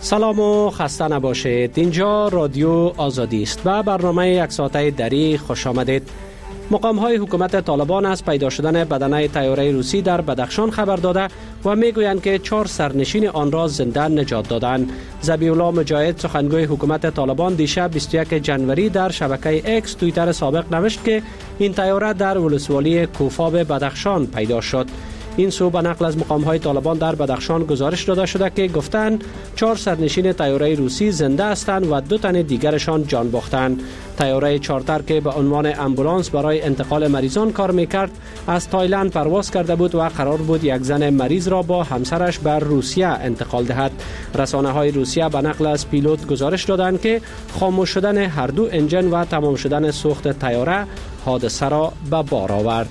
سلام و خسته نباشید. اینجا رادیو آزادی است و برنامه یک ساعته دری خوش آمدید. مقام‌های حکومت طالبان از پیدا شدن بدنه طیاره روسی در بدخشان خبر داده و میگویند که 4 سرنشین آن را زنده نجات دادند. ذبیح الله مجاهد سخنگوی حکومت طالبان دیشب 21 جنوری در شبکه اکس توییتر سابق نوشت که این طیاره در ولسوالی کوفاب بدخشان پیدا شد. این سو به نقل از مقام‌های طالبان در بدخشان گزارش داده شده که گفتند 4 سرنشین طیاره روسی زنده هستند و 2 تن دیگرشان جان باختند. طیاره چارتر که به عنوان امبولانس برای انتقال مریضان کار میکرد از تایلند پرواز کرده بود و قرار بود یک زن مریض را با همسرش بر روسیه انتقال دهد. رسانه‌های روسیه به نقل از پیلوت گزارش دادند که خاموش شدن هر دو انجن و تمام شدن سوخت طیاره حادثه را به بار آورد.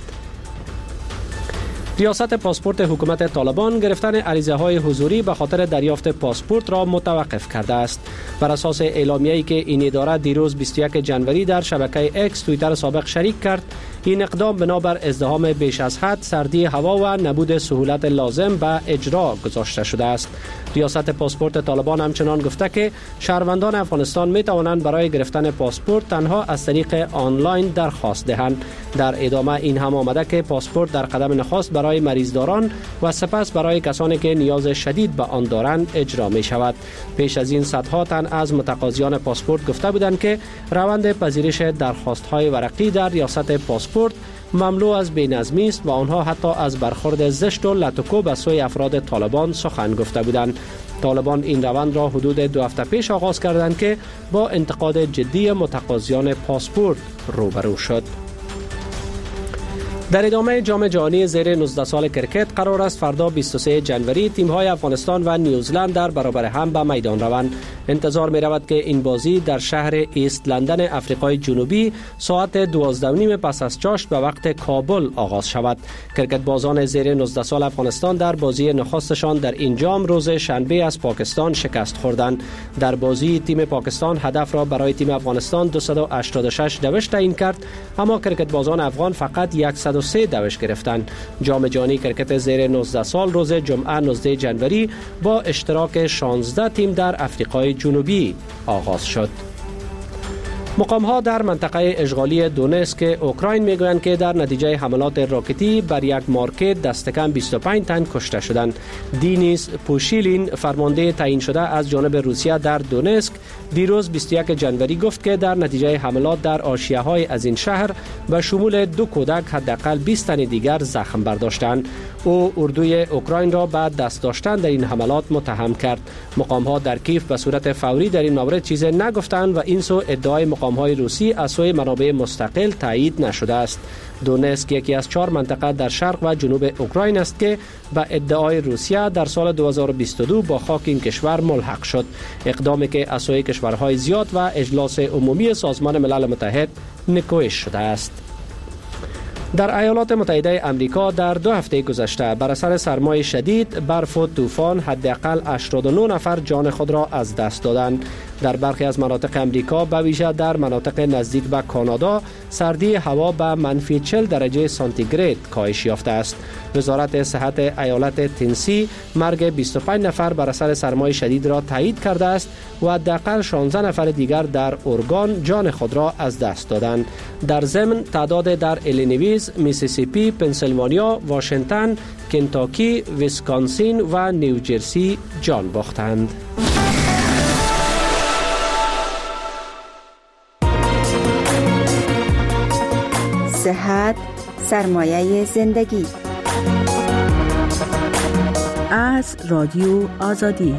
ریاست پاسپورت حکومت طالبان گرفتن عریضه‌های حضوری به خاطر دریافت پاسپورت را متوقف کرده است. بر اساس اعلامیه‌ای که این اداره دیروز 21 جنوری در شبکه اکس توییتر سابق شریک کرد، این اقدام بنابر ازدحام بیش از حد، سردی هوا و نبود سهولت لازم به اجرا گذاشته شده است. ریاست پاسپورت طالبان همچنان گفته که شهروندان افغانستان می توانند برای گرفتن پاسپورت تنها از طریق آنلاین درخواست دهند. در ادامه این هم آمده که پاسپورت در قدم نخست برای مریضداران و سپس برای کسانی که نیاز شدید به آن دارند اجرا می شود. پیش از این صدها تن از متقاضیان پاسپورت گفته بودند که روند پذیرش درخواست‌های ورقی در ریاست پاسپورت مملو از بی‌نظمی است و آنها حتی از برخورد زشت و لطکو به سوی افراد طالبان سخن گفته بودند. طالبان این روند را حدود 2 هفته پیش آغاز کردند که با انتقاد جدی متقاضیان پاسپورت روبرو شد. در ادامه جام جهانی زیر 19 سال کرکت قرار است فردا 23 جنوری تیم‌های افغانستان و نیوزلند در برابر هم به میدان روند. انتظار می رود که این بازی در شهر ایست لندن افریقای جنوبی ساعت 12:30 پس از چاشت به وقت کابل آغاز شود. کرکت بازان زیر 19 سال افغانستان در بازی نخستشان در این جام روز شنبه از پاکستان شکست خوردند. در بازی تیم پاکستان هدف را برای تیم افغانستان 286 دوش تعیین کرد، اما کرکت بازان افغان فقط 103 دوش گرفتند. جام جهانی کرکت زیر 19 سال روز جمعه 19 جنوری با اشتراک 16 تیم در افریقای جنوبی آغاز شد. مقام‌ها در منطقه اشغالی دونسک اوکراین میگویند که در نتیجه حملات راکتی بر یک مارکت دست کم 25 تن کشته شدند. دینیس پوشیلین فرمانده تعیین شده از جانب روسیه در دونسک دیروز 21 جنوری گفت که در نتیجه حملات در حاشیه‌های از این شهر به شمول 2 کودک حداقل 20 تن دیگر زخم برداشتند. او اردوی اوکراین را بعد دست داشتن در این حملات متهم کرد. مقام‌ها در کیف به صورت فوری در این مورد چیزی نگفتند و این سو ادعای مقام‌های روسی از سوی منابع مستقل تایید نشده است. دونسک یکی از 4 منطقه در شرق و جنوب اوکراین است که به ادعای روسیه در سال 2022 با خاک این کشور ملحق شد. اقدامی که از سوی کشورهای زیاد و اجلاس عمومی سازمان ملل متحد نکوهش شده است. در ایالات متحده آمریکا در 2 هفته گذشته بر اثر سرمای شدید، برف و طوفان حداقل 89 نفر جان خود را از دست دادند. در برخی از مناطق امریکا به ویژه در مناطق نزدیک به کانادا سردی هوا به منفی 40 درجه سانتیگراد کاهش یافته است. وزارت صحت ایالت تنسی مرگ 25 نفر بر اثر سرمای شدید را تایید کرده است و حداقل 16 نفر دیگر در اورگان جان خود را از دست دادند. در ضمن تعداد در ایلینویز، میسیسیپی، پنسیلوانیا، واشنگتن، کنتاکی، ویسکانسین و نیوجرسی جان باختند. صحت سرمایه زندگی. از رادیو آزادی.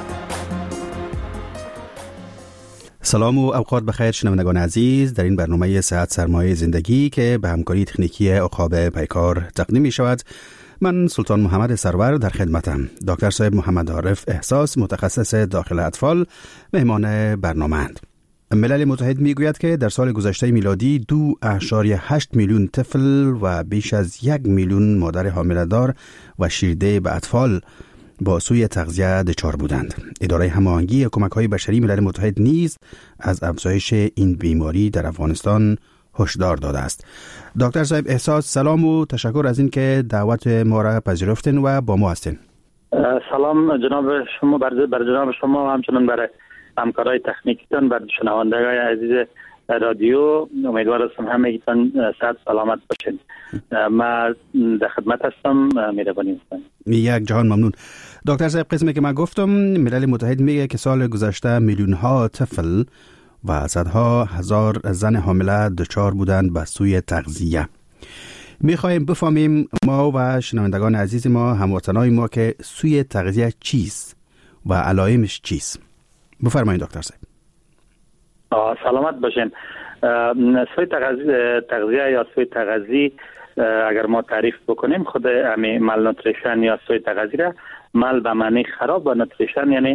سلام و اوقات بخیر شنوندگان عزیز. در این برنامه صحت سرمایه زندگی که به همکاری تکنیکی عقاب پیکار تقدیم می شود، من سلطان محمد سرور در خدمتم. دکتر صاحب محمد عارف احساس، متخصص داخل اطفال، مهمان برنامه‌اند. ملل متحد میگوید که در سال گذشته میلادی 2.8 میلیون طفل و بیش از 1 میلیون مادر حامله‌دار و شیرده به اطفال با سوء تغذیه دچار بودند. اداره هماهنگی کمک‌های بشری ملل متحد نیز از افزایش این بیماری در افغانستان هشدار داده است. دکتر صاحب احساس، سلام و تشکر از این که دعوت ما را پذیرفتین و با ما هستین. سلام جناب شما، بر جناب شما و همچنین برای همکارای تکنیکیتان، بر شنوندگان عزیز رادیو. امیدوار هستم همگیتان صحت سلامت باشین. من در خدمت هستم. مهربانی هستم. یک جهان ممنون. دکتر صاحب، قسمی که من گفتم ملل متحد میگه که سال گذشته میلیون ها طفل و صدها هزار زن حامله دچار بودند به سوی تغذیه. میخوایم بفهمیم ما و شنوندگان عزیز ما، هموطنای ما، که سوی تغذیه چیست و علائمش چیست. بفرمایید دکتر صاحب. سلامت باشین. سوی تغذیه یا سوی تغذی اگر ما تعریف بکنیم، خود همین مالنوتریشن یا سوی تغذی را، مال به معنی خراب و نوتریشن یعنی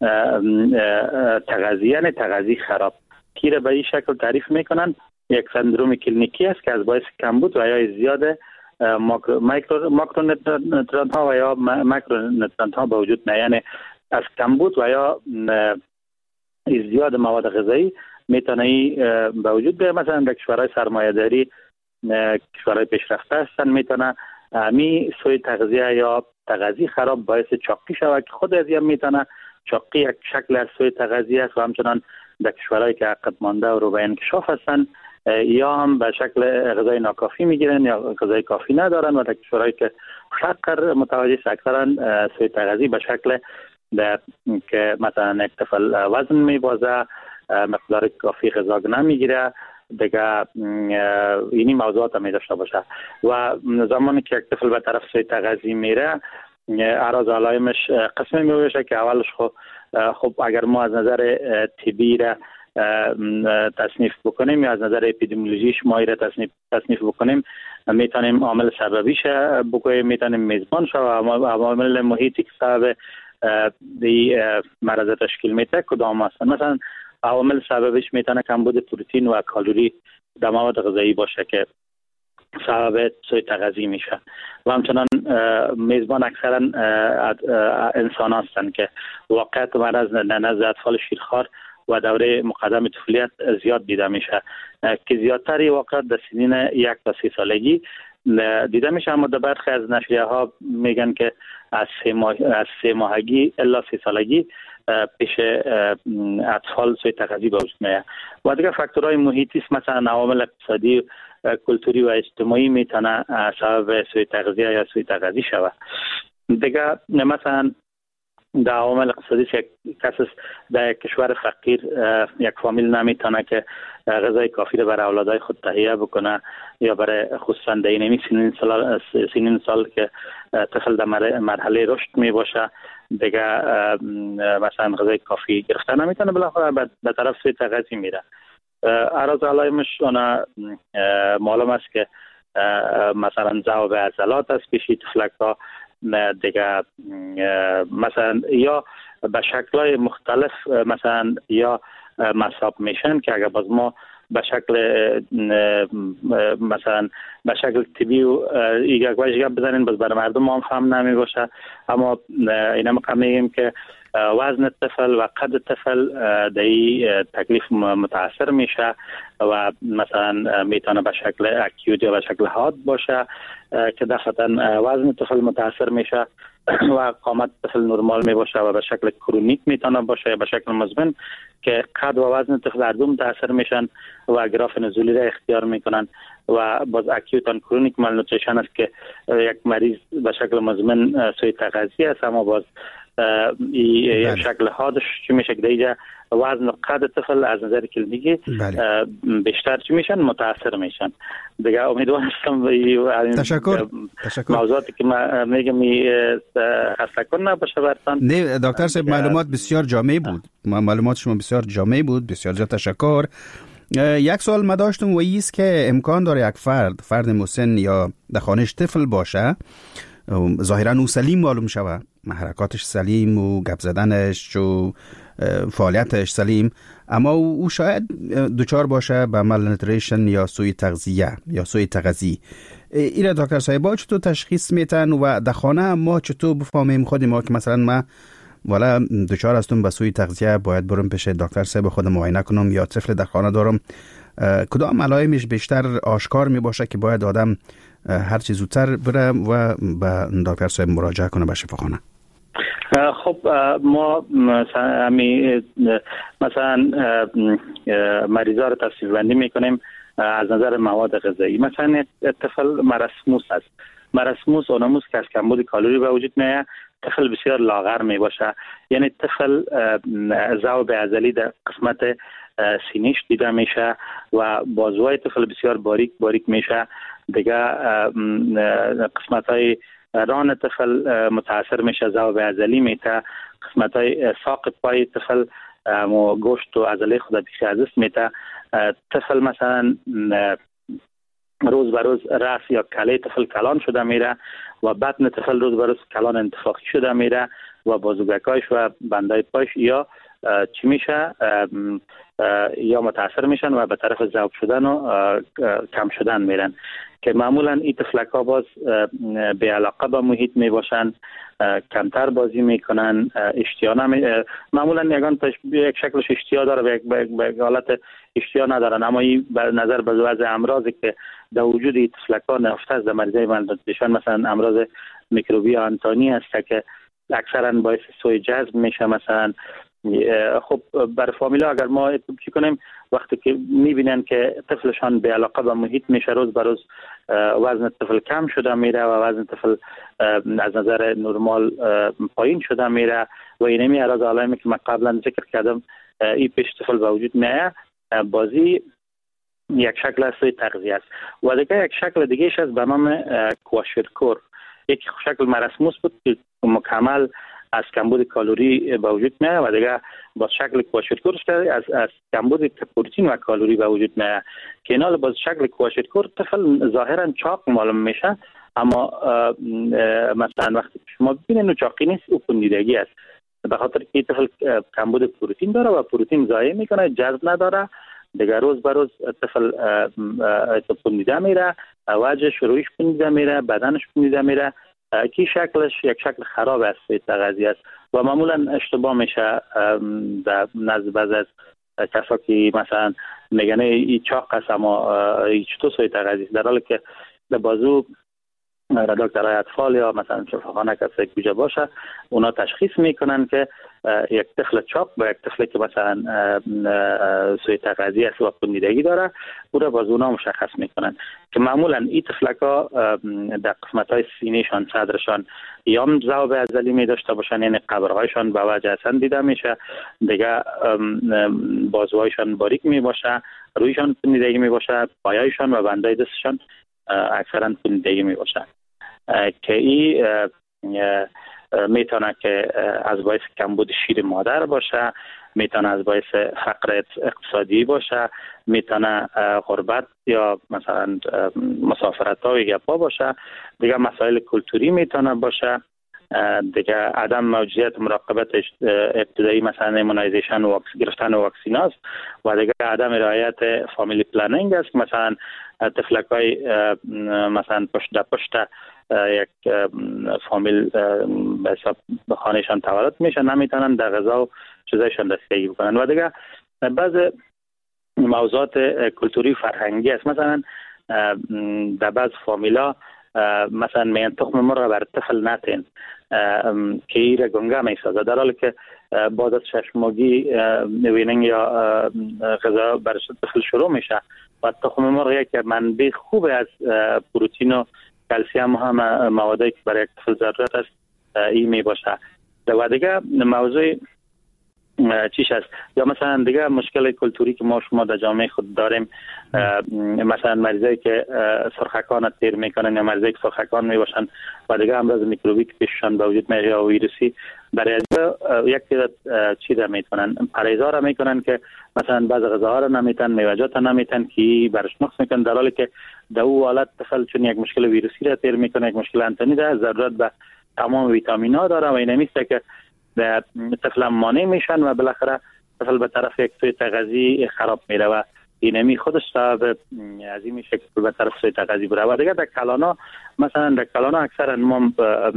تغذیه، یعنی تغذی خراب. کی را به این شکل تعریف میکنن؟ یک سندروم کلینیکی است که از باعث کمبود و یا زیاد ماکرونوترانت ها و یا ماکرونوترانت ها به وجود میاد. یعنی از کمبود و یا زیاد مواد غذایی میتونه به وجود بیاد. مثلا در کشورهای سرمایه‌داری، کشورهای پیشرفته هستن، میتونه می سوی تغذیه یا تغذی خراب باعث چاقی شود که خود از هم میتونه چاقی یک شکل از سوی تغذیه است. و همچنان در کشورهایی که عقب مانده و رو به انکشاف هستن یا هم به شکل غذای ناکافی میگیرن یا غذای کافی ندارن، و در کشورهایی که فقر متوجه اکثرا سوی تغذی به شکل که مثلا یک طفل وزن میبازه، مقدار کافی غذا نمیگیره، دیگه اینی موضوعات می داشته باشه. و زمانی که یک طفل به طرف سوی تغذی میره، اعراض و علائمش قسمی میشه که اولش خب اگر ما از نظر طبی را تصنیف بکنیم یا از نظر اپیدمیولوژیش ما را تصنیف بکنیم، میتونیم عامل سببیش بگوییم، میتونیم میزبان شو و عوامل محیطی که سبب دی مرض تشکیل میده کدام هستن. مثلا عوامل سببش میتونه کمبود پروتئین و کالری در مواد غذایی باشه که سبب سوی تغذی میشه. و همچنان میزبان اکثرا انسان هستند که واقعیت مرض نزد اطفال شیرخوار و دوره مقدم طفولیت زیاد دیده میشه که زیادتری واقعا در سنین 1 تا 3 سالگی دیده میشه. اما در برخی از نشریه ها میگن که از 3 ماهگی الا 3 سالگی پیش اطفال سوی تغذی به وجود میاد. و دیگه فاکتورهای محیطی مثلا عوامل اقتصادی، کلتوری و اجتماعی میتونه سبب سوی تغذیه یا سوی تغذی شود. دیگه مثلا در عوامل اقتصادی کسی در یک کشور فقیر یک فامیل نمیتونه که غذای کافی رو برای اولادای خود تهیه بکنه، یا برای خصوصا در این سنین سال که طفل در مرحله رشد می باشه، دیگه مثلا غذای کافی گرفته نمیتونه، بالاخره به طرف سوی تغذی میره. اعراض علائمش اون معلوم است که مثلا ذوب عضلات است پیش طفلک ها، دیگه مثلا یا به شکل‌های مختلف، مثلا یا مصاب میشن که اگر باز ما به شکل مثلا به شکل طبی و یک واژه بزنین باز برای مردم ما هم فهم نمی باشه. اما اینا میگیم که وزن طفل و قد طفل در این تکلیف متاثر میشه و مثلا میتونه به شکل اکیوت یا به شکل حاد باشه که دفعتا وزن طفل متاثر میشه و قامت طفل نرمال می باشه و به شکل کرونیک میتونه باشه یا به شکل مزمن که قد و وزن طفل هر دو متاثر میشن و گراف نزولی را اختیار میکنن. و باز اکیوت و کرونیک مالنوتریشن است که یک مریض به شکل مزمن سوی تغذیه است، اما باز این شکل حادش چی میشه که دیگه وزن و قد طفل از نظر کلینیکی بیشتر چی میشن، متاثر میشن. دیگه امیدوار هستم تشکر موضوعاتی که من میگم خسته کن نباشه براتون. نه دکتر صاحب، معلومات بسیار جامع بود، معلومات شما بسیار جامع بود، بسیار زیاد تشکر. یک سوال ما داشتم و ایست که امکان داره یک فرد مسن یا در خانهش طفل باشه، ظاهرا او سلیم معلوم شود، حرکاتش سلیم و گپ زدنش و فعالیتش سلیم، اما او شاید دچار باشه به مالنوتریشن یا سوی تغذیه یا سوی تغذی. اینا دکتر صاحب چطور تشخیص میتن و در خانه ما چطور بفهمیم خود ما که مثلا ما والا دچار هستم به سوی تغذیه، باید برم پیش دکتر صاحب خود معاینه کنم، یا طفل در خانه دارم، کدام علائمش بیشتر آشکار می باشه که باید آدم هر چی زودتر بره و به دکتر صاحب مراجعه کنه به شفاخانه؟ خب ما مثلا مریضا رو تصفیه بندی میکنیم از نظر مواد غذایی. مثلا طفل مرسموس است. مرسموس اونموس که از کمبود کالری به وجود میاد، طفل بسیار لاغر می باشه، یعنی طفل ذوب عضلی در قسمت سینه‌اش دیده میشه و بازوهای طفل بسیار باریک میشه. دیگه قسمت های ران طفل متاثر میشه، ذوب عضلی میته. قسمت های ساق پای طفل گوشت و عضله خود بیخی از دست میته. طفل مثلا روز به روز راس یا کله طفل کلان شده میره و بطن طفل روز به روز کلان انتفاخی شده میره و بازوگکایش و بندای پایش یا چی میشه یا متاثر میشن و به طرف ذوب شدن و کم شدن میرن، که معمولا این طفلک ها باز به علاقه به محیط می باشن، کمتر بازی میکنن، اشتیا معمولا یک شکلش اشتیا داره، به حالت اشتیا ندارن، اما این نظر به وضع امراضی که در وجود این طفلک ها نهفته است در مریضای مالنوتریشن، مثلا امراض میکروبی آنتانی است که اکثرا باعث سوء جذب میشه. مثلا خب برای فامیلا اگر ما چی کنیم، وقتی که میبینن که طفلشان به علاقه به محیط میشه، روز به روز وزن طفل کم شده میره و وزن طفل از نظر نرمال پایین شده میره و اینمی اراز علائمی که من قبلا ذکر کردم این پیش طفل به وجود میاد، بازی یک شکل است تغذیه است. و دیگه یک شکل دیگه است به نام کواشرکور. یک شکل مرسموس بود که مکمل از کمبود کالری به وجود میاد و دیگه با شکل کواشرکور از کمبود پروتئین و کالری به وجود میاد، که اینا با شکل کواشرکور طفل ظاهرا چاق معلوم میشه، اما مثلا وقتی شما ببینید چاقی نیست، او پوندیدگی است، به خاطر که طفل کمبود پروتئین داره و پروتئین ضایع میکنه، جذب نداره. دیگه روز به روز طفل پوندیده میره، وجهش رویش پوندیده میره، بدنش پوندیده میره، کی شکلش یک شکل خراب است تغذیه است و معمولا اشتباه میشه در نزد بعضی از کسا که مثلا میگن این چاق است اما چطور سوی تغذیه است، در حالی که در بازو دکترای اطفال یا مثلا شفاخانه کسی کجا باشه اونا تشخیص میکنن که یک طفل چاق با یک طفلی که مثلا سوی تغذیه است و پوندیدگی داره، او را باز اونا مشخص میکنن، که معمولا این طفلک ها در قسمت های سینهشان، صدرشان یا ذوب عضلی می داشته باشن، یعنی قبرهایشان به وجه اصلا دیده میشه، دیگه بازوهایشان باریک می باشه، رویشان پوندیدگی می باشه، پایایشان و بندای دستشان اکثرا پوندیدگی می باشه، که این میتونه که از باعث کمبود شیر مادر باشه، میتونه از باعث فقر اقتصادی باشه، میتونه غربت یا مثلا مسافرت ها و گپا باشه، دیگه مسائل کلتوری میتونه باشه، دیگه عدم موجودیت مراقبت ابتدایی مثلا ایمونایزیشن گرفتن واکسین است و دیگه عدم رعایت فامیلی پلنینگ است، مثلا طفلک های مثلا پشت یک فامیل به حساب به خانهشان تولد میشن، نمیتونن در غذا و چیزایشان دستیابی بکنن. و دیگه بعض موضوعات کلتوری فرهنگی است، مثلا در بعض فامیلا مثلا میان تخم مرغ بر طفل نتین که ایره گنگه میسازه، در حالی که بعد از 6 ماهگی ویننگ یا غذا بر طفل شروع میشه و تخم مرغ یک منبع خوب از پروتئین و کلسیم هم موادی که برای یک طفل ضرورت است این می باشه. و دیگه موضوع چیش است، یا مثلا دیگه مشکل کلتوری که ما شما در جامعه خود داریم، مثلا مریضایی که سرخکان تیر میکنن یا مریضایی که سرخکان می باشن و دیگه امراض میکروبی که پیششان به وجود میاد یا ویروسی، برای یک چیز میتونن پرهیزا را میکنن که مثلا بعض غذاها را نمیتن، میوه‌جات نمیتن که برش نقص میکنن، در حالی که در او حالت طفل چون یک مشکل ویروسی را تیر میکنه، یک مشکل انتانی داره، ضرورت به تمام ویتامین ها داره و این میسته که طفل مانع میشن و بالاخره طفل به طرف یک سوی تغذیه خراب میره و اینمی خودش سبب از این میشه که به طرف سوی تغذیه بره. و دیگه در کلانا، مثلا در کلانا اکثرا ما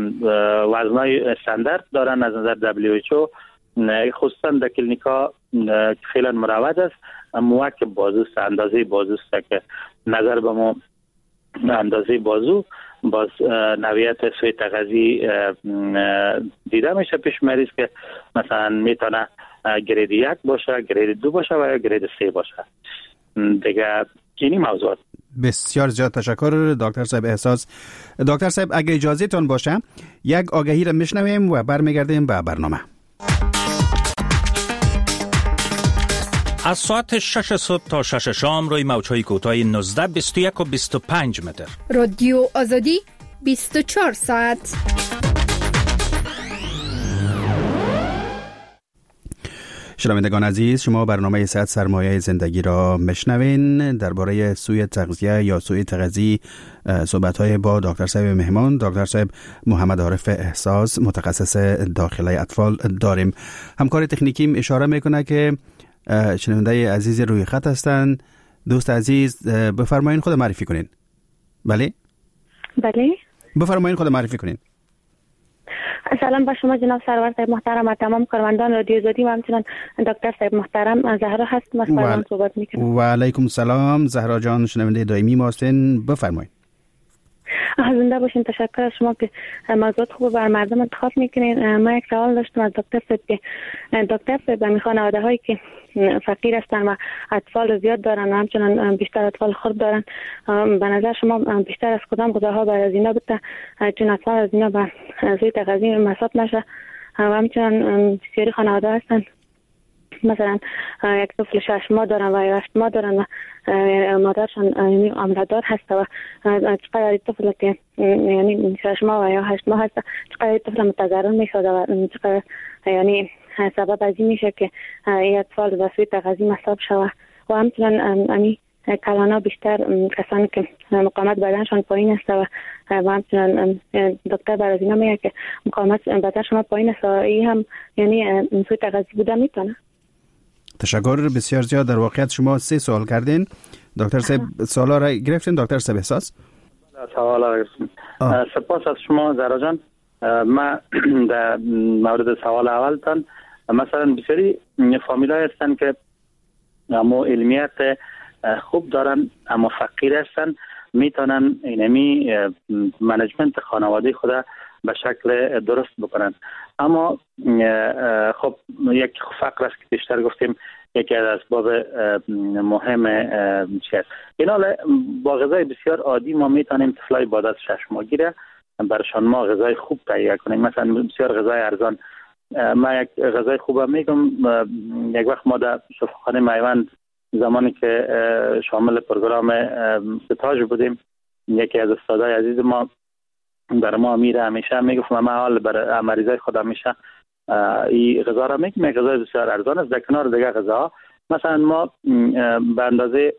وزنای استاندارد دارن از نظر WHO، خصوصا در کلینیکا خیلی مروج است، اما که بازوست، اندازه بازوست که نظر به ما اندازه بازو باز نوعیت سوی تغذی دیده میشه پیش مریض که مثلا میتونه گرید 1 باشه، گرید 2 باشه و یا گرید 3 باشه. دیگه اینی موضوعات. بسیار زیاد تشکر دکتر صاحب احساس. دکتر صاحب اگه اجازه تون باشه یک آگهی را میشنویم و برمیگردیم به برنامه. از ساعت 6 صبح تا 6 شام روی موج‌های کوتاه 19 21 و 25 متر. رادیو آزادی 24 ساعت. شنوندگان عزیز، شما برنامه صحت سرمایه زندگی را مشنوین. درباره سوء تغذیه یا سوء تغذی صحبت‌های با دکتر صاحب مهمان، دکتر صاحب محمد عارف احساس، متخصص داخله اطفال داریم. همکار تکنیکیم اشاره میکنه که شنونده عزیز روی خط هستند. دوست عزیز بفرمایین خود معرفی کنین. بله بفرمایین خود معرفی کنین. سلام با شما جناب سرور صاحب محترم و تمام کارمندان رادیو آزادی و همچنین دکتر صاحب محترم. زهرا هستم از فرمان صحبت میکنم. و علیکم السلام زهرا جان، شنونده دائمی ما هستین، بفرمایید. زنده باشین. تشکر از شما که موضوعات خوب بر مردم انتخاب میکنین. من یک سوال داشتم از دکتر صاحب که دکتر صاحب می خانواده هایی که فقیر هستن و اطفال زیاد دارن و همچنین بیشتر اطفال خرد دارن، به نظر شما بیشتر از کدام غذاها برای از اینا بده چون اطفال از اینا به سوء تغذیه مصاب نشه؟ و همچنین بسیاری خانواده هستن مثلا یک طفل 6 ماه دارن و 8 ماه دارن و مادرشان یعنی عامله‌دار هست و چقدر طفل که یعنی 6 ماه و یا 8 ماه هست چقدر طفل متضرر میشده و چقدر یعنی سبب از این میشه که این اطفال به سوء تغذیه مصاب شود. و همچنین یعنی کلانا بیشتر کسانی که مقاومت بدنشان پایین است و همچنین دکتر بر از اینا میگه که مقاومت بدن شما پایین است و این هم یعنی سوء تغذیه بوده میتونه. تشکر بسیار زیاد. در واقعیت شما 3 سوال کردین. دکتر صاحب سوالا را گرفتین؟ دکتر صاحب احساس سوالا را گرفتیم. سپاس از شما زهرا جان. ما در مورد سوال اولتان مثلا بسیاری فامیلای هستن که اما علمیت خوب دارن اما فقیر هستن، میتونن اینمی منیجمنت خانواده خود به شکل درست بکنن. اما خب یک فقر است که بیشتر گفتیم یکی از اسباب مهم چیست. اینا با غذای بسیار عادی ما میتونیم طفلای بعد از 6 ماهگی را برشان ما غذای خوب تهیه کنیم. مثلا بسیار غذای ارزان. ما یک غذای خوبم میگم، یک وقت ما در شفاخانه میوند زمانی که شامل پروگرام ستاژ بودیم، یکی از استادای عزیز ما در ما میره همیشه میگفت ما حال بر مریضای خود همیشه این غذا را میگیم. یک غذای بسیار ارزان است. در کنار دیگه غذاها مثلا ما به اندازه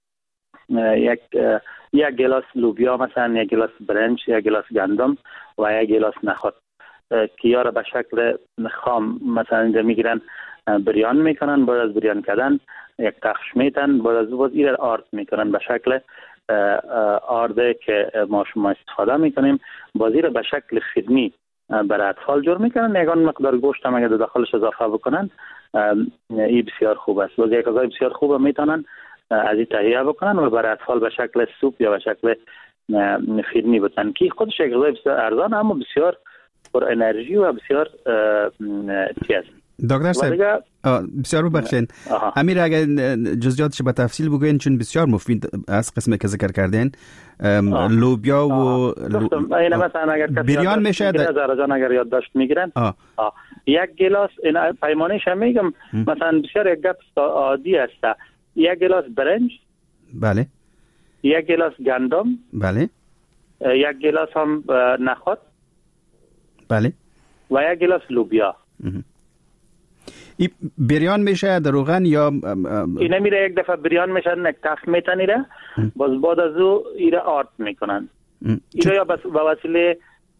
یک گلاس لوبیا، مثلا یک گلاس برنج، یک گلاس گندم و یک گلاس نخود که یا را به شکل خام مثلا اینجا میگیرن بریان میکنن. بعد از بریان کردن یک تخش میتن، بعد از باز این را آرد میکنن به شکل آرده که ما شما استفاده میکنیم. بازی را به شکل خدمی برای اطفال جور میکنن. یگان مقدار گوشت هم اگر داخلش اضافه بکنن این بسیار خوب است. باز یک غذای بسیار خوب میتونن از این تهیه بکنن و برای اطفال به شکل سوپ یا به شکل خدمی بدن که خودش یک غذای بسیار ارزان اما بسیار پر انرژی و بسیار چیز. دکتر صاحب بسیار ببخشید امیر اگر جزئیاتش به تفصیل بگوین چون بسیار مفید از قسمی که ذکر کردین. لوبیا و اینا مثلا اگر بریان میشه زهرا جان اگر یادداشت میگیرن یک گلاس این پیمانش هم میگم مثلا بسیار یک گپ عادی است. یک گلاس برنج، بله، یک گلاس گندم، بله، یک گلاس هم نخود، بله، و یک گلاس لوبیا. این بریان میشه در روغن یا اینا میره یک دفعه بریان میشن یک تخت میتنیره باز بعد از او ایره آرد میکنن. ایره یا به وسیله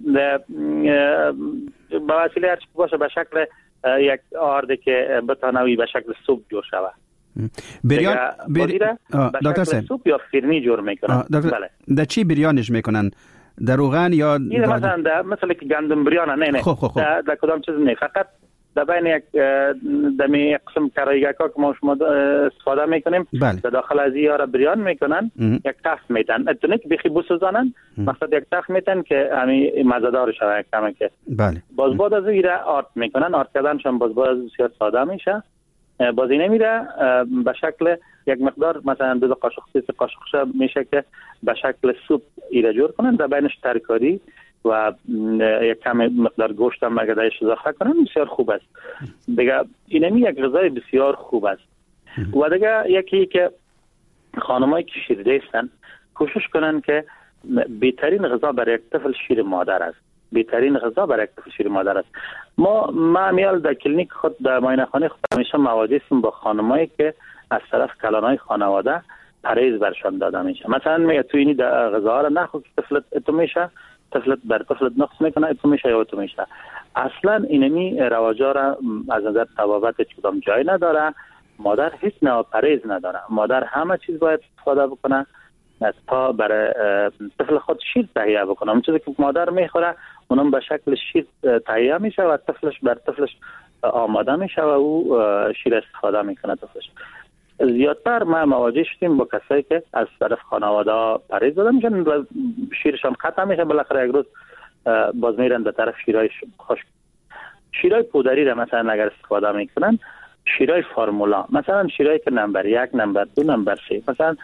هرچی باشه به شکل یک آرده که بتانوی به شکل سوپ جور شود. بریان دکتر صاحب سوپ یا فرنی جور میکنن. بله. در چی بریانش میکنن؟ در روغن یا مثلا که گندم بریان نه خب. در کدام چیز نه، فقط در بین یک دمی قسم کرایگاکا که ما شما استفاده میکنیم در داخل از یا را بریان میکنن یک تفت میتن اتونه که بخی بسوزانن مقصد یک تفت میتن که همین مزدار شوه کمه که باز بعد از ایره آرت میکنن. آرت کردنشان باز بعد از بسیار ساده میشه. باز اینه میره به شکل یک مقدار مثلا 2 قاشق 3 قاشق میشه که به شکل سوپ ایره جور کنن. در بینش ترکاری و یک کم مقدار گوشت هم اگر درش اضافه کنن بسیار خوب است. دیگه اینمی یک غذای بسیار خوب است. و دیگه یکی که خانمایی که شیرده هستن کوشش کنن که بهترین غذا برای یک طفل شیر مادر است. بهترین غذا برای یک طفل شیر مادر است. ما میال در کلینیک خود در معاینه خانه خود همیشه مواجه هستیم با خانمایی که از طرف کلانای خانواده پرهیز برشان داده میشه. مثلا میگه تو اینی غذاها را نخور که طفلت اتو میشه، طفلت نقص میکنه اتو میشه یا اتو میشه. اصلا اینمی رواجا را از نظر طبابت کدام جای نداره. مادر هیچ نوع پرهیز نداره. مادر همه چیز باید استفاده بکنه تا برای طفل خود شیر تهیه بکنه. اون چیزی که مادر میخوره اونم به شکل شیر تهیه میشه و طفلش آماده میشه و او شیر استفاده میکنه طفلش. زیادتر ما مواجه شدیم با کسایی که از طرف خانواده پرهیز داده میشن و شیرشان ختم میشه. بالاخره یک روز باز میرن به طرف شیرای خشک. شیرای پودری را مثلا اگر استفاده میکنن، شیرای فرمولا، مثلا شیرایی که نمبر 1 نمبر 2 نمبر 3، مثلا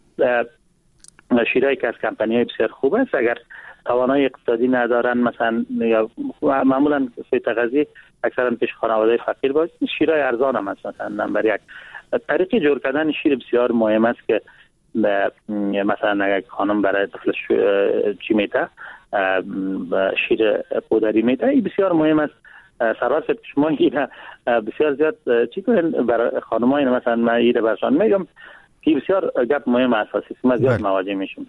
شیرایی که از کمپانی‌های بسیار خوب است. اگر توانایی اقتصادی ندارن مثلا یا معمولا سیت غذایی اکثرا پیش خانواده فقیر باشه، شیرای ارزان هم است. مثلا نمبر 1 طریقی جور کردن شیر بسیار مهم است که مثلا اگر خانم برای طفلش چی میته شیر پودری میته، این بسیار مهم است. سراسر شما اینه بسیار زیاد چی کنین برای خانم‌ها. این مثلا من ایده برشان میگم که بسیار گپ مهم اساسی است. ما زیاد مواجه میشم.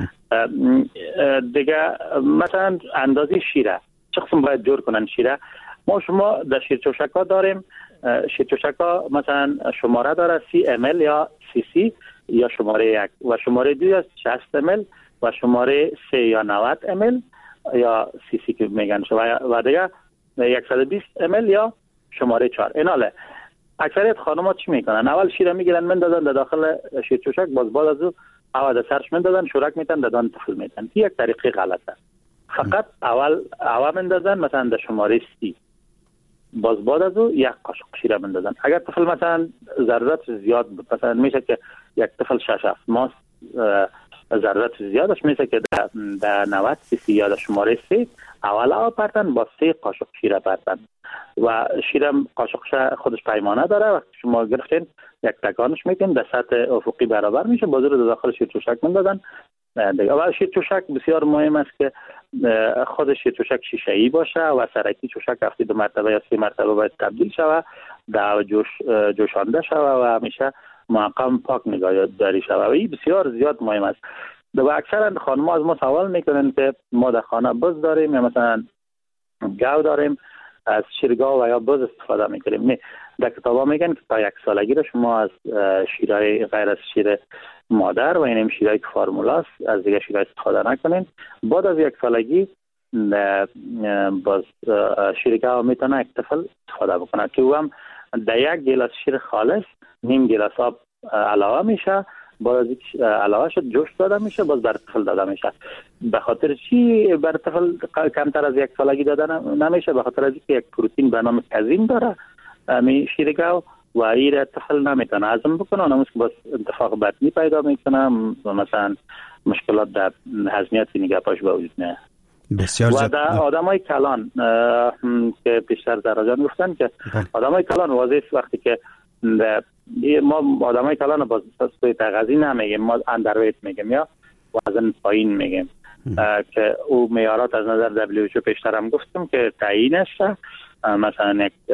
دیگه مثلا اندازه شیره چه قسم باید جور کنن شیره. ما شما در شیرچوشکا داریم. شیرچوشکا مثلا شماره داره 30 ml یا 30 یا شماره 1 و شماره 2 یا 60 ml و شماره 3 یا 90 ml یا 30 که میگن و دیگه 120 ml یا شماره 4. ایناله اکثریت خانم‌ها چی میکنن؟ اول شیر میگیرن مندازن در داخل شیرچوشک، باز بعد از او هوا سرش مندازن، شورک میتن دادن طفل میتن. این یک طریقه غلطه. فقط اول هوا مندازن مثلا در شماره 30، باز بعد از او 1 قاشق شیر مندازن. اگر طفل مثلا ضرورت زیاد مثلا میشه که یک طفل 6-7 ماه ضرورت زیادش میشه که در 90 سی یا در شماره 3 اول آب پرتن با 3 قاشق شیر پرتن و شیرم قاشق خودش پیمانه داره. وقتی شما گرفتین یک تکانش میکنین در سطح افقی برابر میشه، باز رو داخل شیرچوشک میندازن دیگه. و شیرچوشک بسیار مهم است که خود شیرچوشک شیشه‌ای باشه و سرکی چوشک هفته 2 مرتبه یا 3 مرتبه باید تبدیل شود، در جوشانده شود و همیشه محکم پاک نگهداری شود. و این بسیار زیاد مهم است. و اکثرا خانم‌ها از ما سوال میکنن که ما در خانه بز داریم یا مثلا گاو داریم، از شیرگاو و یا بز استفاده میکنیم. نه، در کتابا میگن که تا 1 سالگی رو شما از شیرای غیر از شیر مادر و اینم شیرای که فرمولاست از دیگه شیرای استفاده نکنین. بعد از 1 سالگی باز شیرگاو میتونه یک طفل استفاده بکنه که او هم در 1 گلاس شیر خالص نیم گلاس آب علاوه میشه، باز علاوه شد جوش داده میشه، باز بر طفل داده میشه. به خاطر چی بر طفل کمتر از 1 سالگی داده نمیشه؟ به خاطر از اینکه یک پروتئین به نام کازین داره می شیرگاو و این طفل نمیتونه هضم بکنه، اونم که باز انتفاق بطنی پیدا میکنه و مثلا مشکلات در هضمیت نگهپاش به وجود میاد. بسیار و در آدمای کلان که پیشتر درجان گفتن که آدمای کلان واضح وقتی که ما آدمای کلان باز سوی تغذی نمیگیم، ما اندرویت میگیم یا وزن پایین میگیم که او معیارات از نظر WHO پیشتر هم گفتم که تعیینش مثلا یک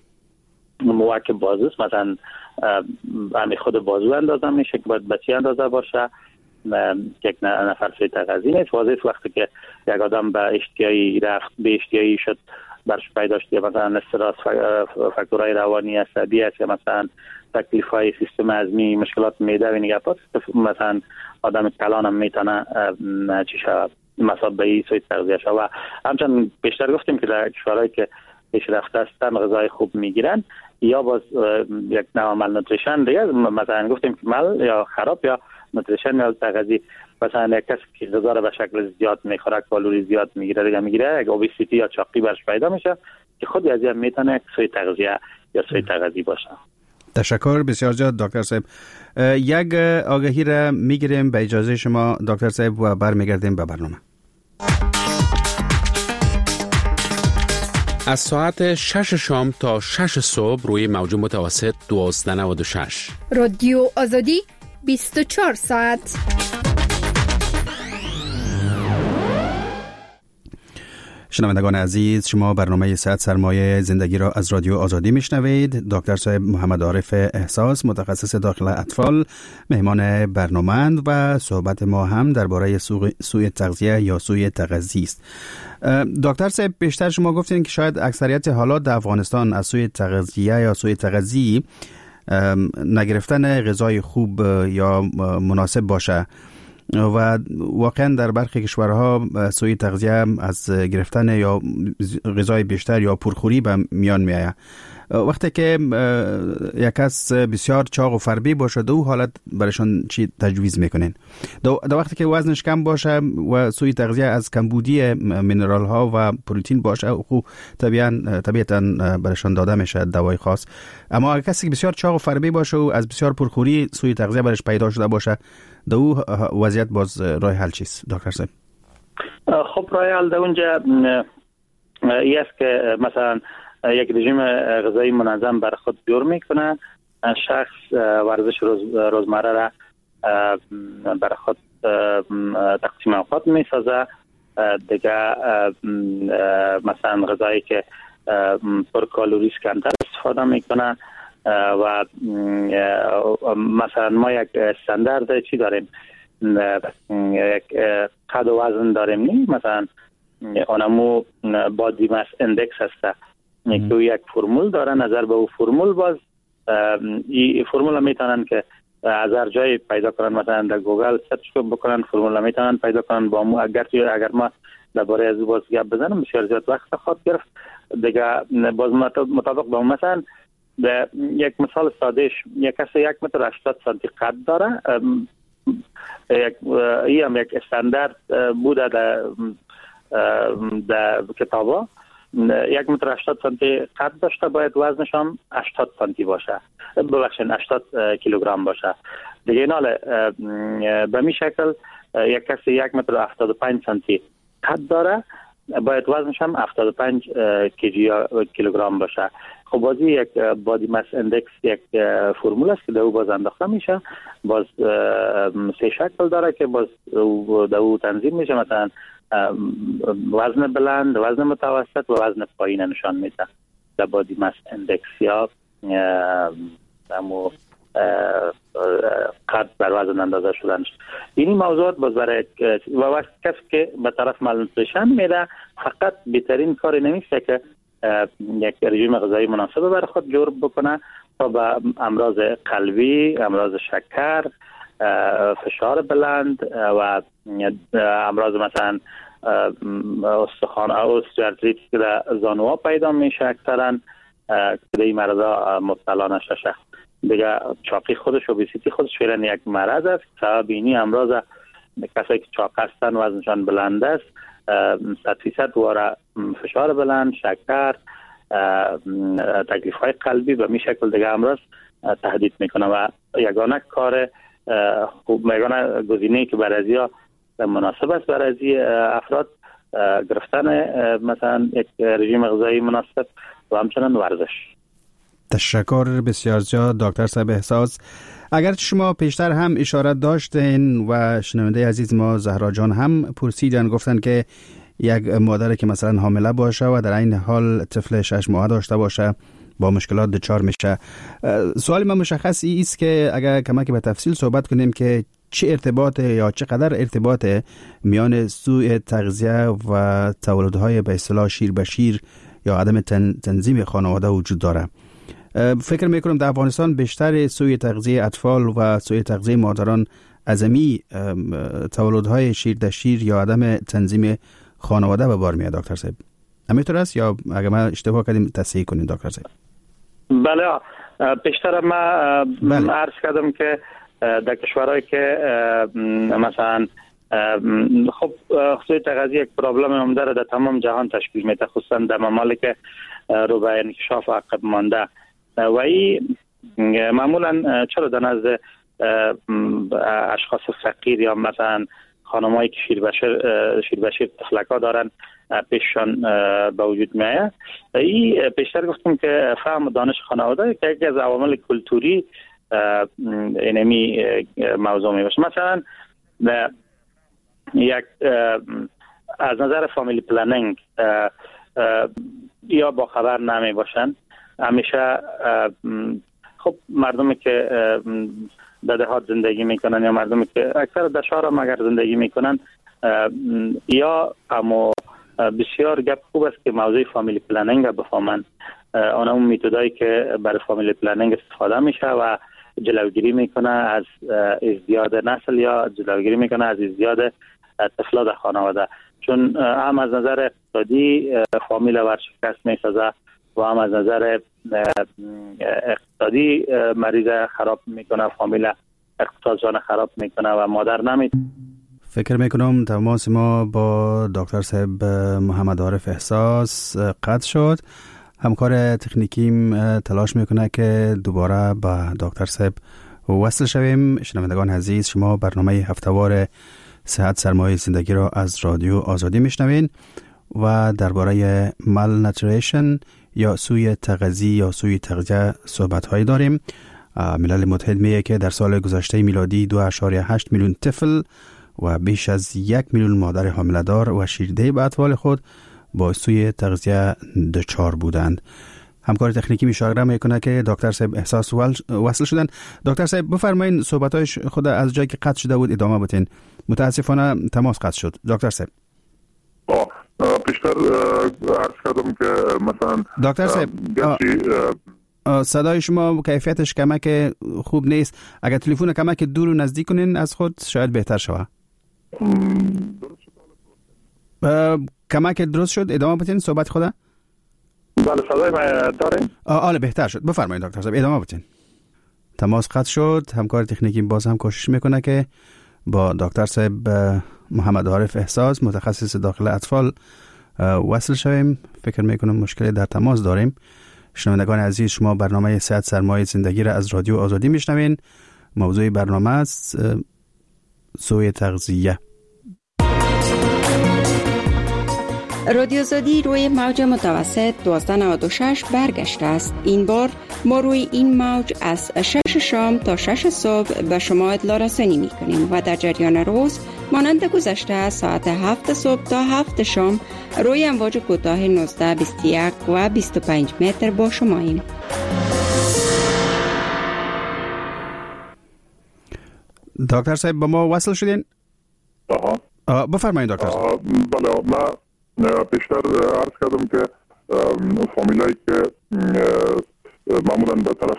موقع بازوست، مثلا همین خود بازو اندازه میشه که باید بچی اندازه باشه، یک نفر سوی تغذی نیست. واضح وقتی که یک آدم به اشتیایی رفت، به اشتیایی شد برش پیدا شد، مثلا استرس، فاکتورهای روانی عصبی است یا مثلا تکلیف‌های سیستم هضمی، مشکلات معده و نگهپاش، مثلا آدم کلان هم میتونه چی شود مسابقه سوی تغذیه شود. و همچنین بیشتر گفتیم که در کشورهایی که پیشرفته هستن غذای خوب میگیرن، یا باز یک نوع مال نوتریشن دیگه، مثلا گفتیم که مال یا خراب یا نوتریشن یا تغذیه. مثلا یک کسی که غذا را به شکل زیاد میخوره، کالری زیاد میگیره، یک اوبیسیتی یا چاقی برش پیدا میشه که خود از این میتونه سوء تغذیه یا سوء تغذیه باشه. تشکر بسیار زیاد دکتر صاحب. یک آگهی را میگیریم به اجازه شما دکتر صاحب و برمیگردیم به برنامه. از ساعت 6 شام تا 6 صبح روی موج متوسط 1296 رادیو آزادی 24 ساعت. شنوندگان عزیز، شما برنامه صحت سرمایه زندگی را از رادیو آزادی میشنوید. دکتر صاحب محمد عارف احساس، متخصص داخل اطفال، مهمان برنامه‌اند و صحبت ما هم درباره سوء تغذیه یا سوء تغذیه است. دکتر صاحب، بیشتر شما گفتین که شاید اکثریت حالات در افغانستان از سوء تغذیه یا سوء تغذیه نگرفتن غذای خوب یا مناسب باشه و واقعا در برخی کشورها سوء تغذیه از گرفتن یا غذای بیشتر یا پرخوری به میان میآید. وقتی که یک کس بسیار چاق و فربه باشه، دو حالت برایشان چی تجویز میکنین؟ دو وقتی که وزنش کم باشه و سوء تغذیه از کمبودی مینرال ها و پروتئین باشه، خب طبیعتا برایشان داده میشه دوای خاص. اما اگر کسی بسیار چاق و فربه باشه و از بسیار پرخوری سوء تغذیه برایش پیدا شده باشه، دو وضعیت باز راه حل چیست دکتر صاحب؟ خب راه حل در اونجا این است که مثلا یک رژیم غذایی منظم بر خود جور میکنه، شخص ورزش روزمره را بر خود تقسیم اوقات میسازه، دیگه مثلا غذایی که پر کالری کمتر استفاده میکنه و مثلا ما یک استاندارد چی داریم، یک قد و وزن داریم، نی مثلا اونمو بادی ماس اندکس هست که یک فرمول داره. نظر به او فرمول باز این فرمول میتونن که از هر جای پیدا کنن، مثلا در گوگل سرچ بکنن فرمول میتونن پیدا کنن با مو. اگر ما درباره از باز گپ بزنم بسیار زیاد وقت خواهد گرفت دیگه. باز مطابق با مثلا یک مثال سادهش، یک کسی 1 متر 80 سانتی قد داره، این هم یک استاندارد بوده در کتابا. 1 متر 80 سانتی قد داشته، باید وزنش هم 80 سانتی باشه، ببخشید 80 کیلوگرم باشه دیگه. ایناله به می شکل یک کسی 1 متر 75 سانتی قد داره، باید وزنش هم 75 کیلوگرم باشه. خب بازی یک بادی ماس اندکس یک فرمول است که در او باز انداخته میشه، باز 3 شکل داره که باز در او تنظیم میشه، مثلا وزن بلند، وزن متوسط و وزن پایین نشان میده در بادی ماس اندکس یا قد بر وزن اندازه شدنش. این موضوعات باز برای و کسی که به طرف مالنوتریشن میره، فقط بهترین کاری نمیشه که یک رژیم غذایی مناسب برای خود جور بکنه تا به امراض قلبی، امراض شکر، فشار بلند و امراض مثلا استخوان اوستیوارتریت که در زانوها پیدا میشه اکثرا، که این مرضا مبتلا نشه. دیگه چاقی خودش، اوبیسیتی خودش فعلا یک مرض است. سبب اینی امراض کسایی که چاق هستن وزنشان بلند است 100% واره فشار بلند، شکر، تکلیف‌های قلبی به می شکل دیگه امراض تهدید میکنه و یگانه کار یگانه گزینه‌ای که برای ازیا مناسب است برای افراد گرفتن مثلا یک رژیم غذایی مناسب و همچنان ورزش. تشکر بسیار زیاد دکتر صاحب احساس. اگر شما پیشتر هم اشاره داشتین و شنونده عزیز ما زهرا جان هم پرسیدن، گفتن که یک مادر که مثلا حامله باشه و در این حال طفل 6 ماهه داشته باشه با مشکلات دچار میشه. سوال من مشخص است که اگر کمک به تفصیل صحبت کنیم که چه ارتباط یا چقدر ارتباط میان سوء تغذیه و تولدهای به اصطلاح شیر به شیر یا عدم تنظیم خانواده وجود داره. فکر میکنم در افغانستان بیشتر سوء تغذیه اطفال و سوء تغذیه مادران ازمی تولدهای شیر در شیر یا عدم تنظیم خانواده به بار میاد دکتر صاحب. همینطور است یا اگر ما اشتباه کردیم تصحیح کنید دکتر صاحب؟ بله، پیشتر ما عرض کردم که در کشورهایی که مثلا خب خصوصی تغذیه یک پرابلم عمده را در تمام جهان تشکیل میده، خصوصا در ممالک رو به انکشاف عقب مانده و این معمولا چرا در نزد اشخاص فقیر یا مثلا خانمایی که شیربشیر تفلکا دارن پیششان به وجود میاد. این پیشتر گفتم که فهم دانش خانواده که یکی از عوامل کلتوری اینمی موضوع می باشه. مثلا یک از نظر فامیلی پلنینگ یا با خبر نمی باشن. همیشه خب مردمی که در دهات زندگی میکنن یا مردمی که اکثر در شهر هم اگر زندگی میکنن یا اما بسیار گپ خوب است که موضوع فامیلی پلنینگ بفهمن. اون میتودایی که برای فامیلی پلنینگ استفاده میشه و جلوگیری میکنه از ازدیاد نسل یا جلوگیری میکنه از ازدیاد طفلا در خانواده، چون هم از نظر اقتصادی فامیل ورشکست میسازه و هم از نظر اقتصادی مریض خراب میکنه، فامیل اقتصادشان خراب میکنه و مادر نمیتونه. فکر میکنم تماس ما با دکتر صاحب محمد عارف احساس قطع شد. همکار تکنیکیم تلاش میکنه که دوباره با دکتر صاحب وصل شویم. شنوندگان عزیز، شما برنامه هفتهوار صحت سرمایه زندگی را از رادیو آزادی میشنوین و درباره مالنوتریشن یا سوی تغذیه یا سوی تغذیه صحبت هایی داریم. ملل متحد میگه که در سال گذشته میلادی 2.8 میلیون طفل و بیش از 1 میلیون مادر حامله‌دار و شیردهی به اطفال خود با سوی تغذیه دچار بودند. همکار تکنیکی اشاره میکنه که دکتر صاحب احساس وصل شدن. دکتر صاحب بفرمایید صحبت‌های خود از جایی که قطع شده بود ادامه بدین. متاسفانه تماس قطع شد. دکتر صاحب پیشتر عرض کردم که مثلا دکتر صاحب صدای شما کیفیتش کمک خوب نیست. اگر تلفن کمک دور و نزدیک کنین از خود شاید بهتر شود. کمک درست شد؟ ادامه بدین صحبت خدا. بله صدای من دارین؟ آله بهتر شد. بفرمایید دکتر صاحب ادامه بدین. تماس قطع شد. همکار تکنیکی باز هم کوشش میکنه که با دکتر صاحب محمد عارف احساس متخصص داخل اطفال وصل شویم. فکر میکنم مشکلی در تماس داریم. شنوندگان عزیز، شما برنامه صحت سرمایه زندگی را از رادیو آزادی میشنوین. موضوع برنامه است سوی تغذیه. رادیو آزادی روی موج متوسط 1296 برگشته است. این بار ما روی این موج از 6 شام تا 6 صبح به شما اطلاع رسانی می کنیم و در جریان روز مانند گذشته ساعت 7 صبح تا 7 شام روی امواج کوتاه 19، 21 و 25 متر با شماییم. دکتر صاحب با ما وصل شدین؟ بفرمایید دکتر صاحب. بله، من پیشتر عرض کردم که فامیلایی که معمولا به طرف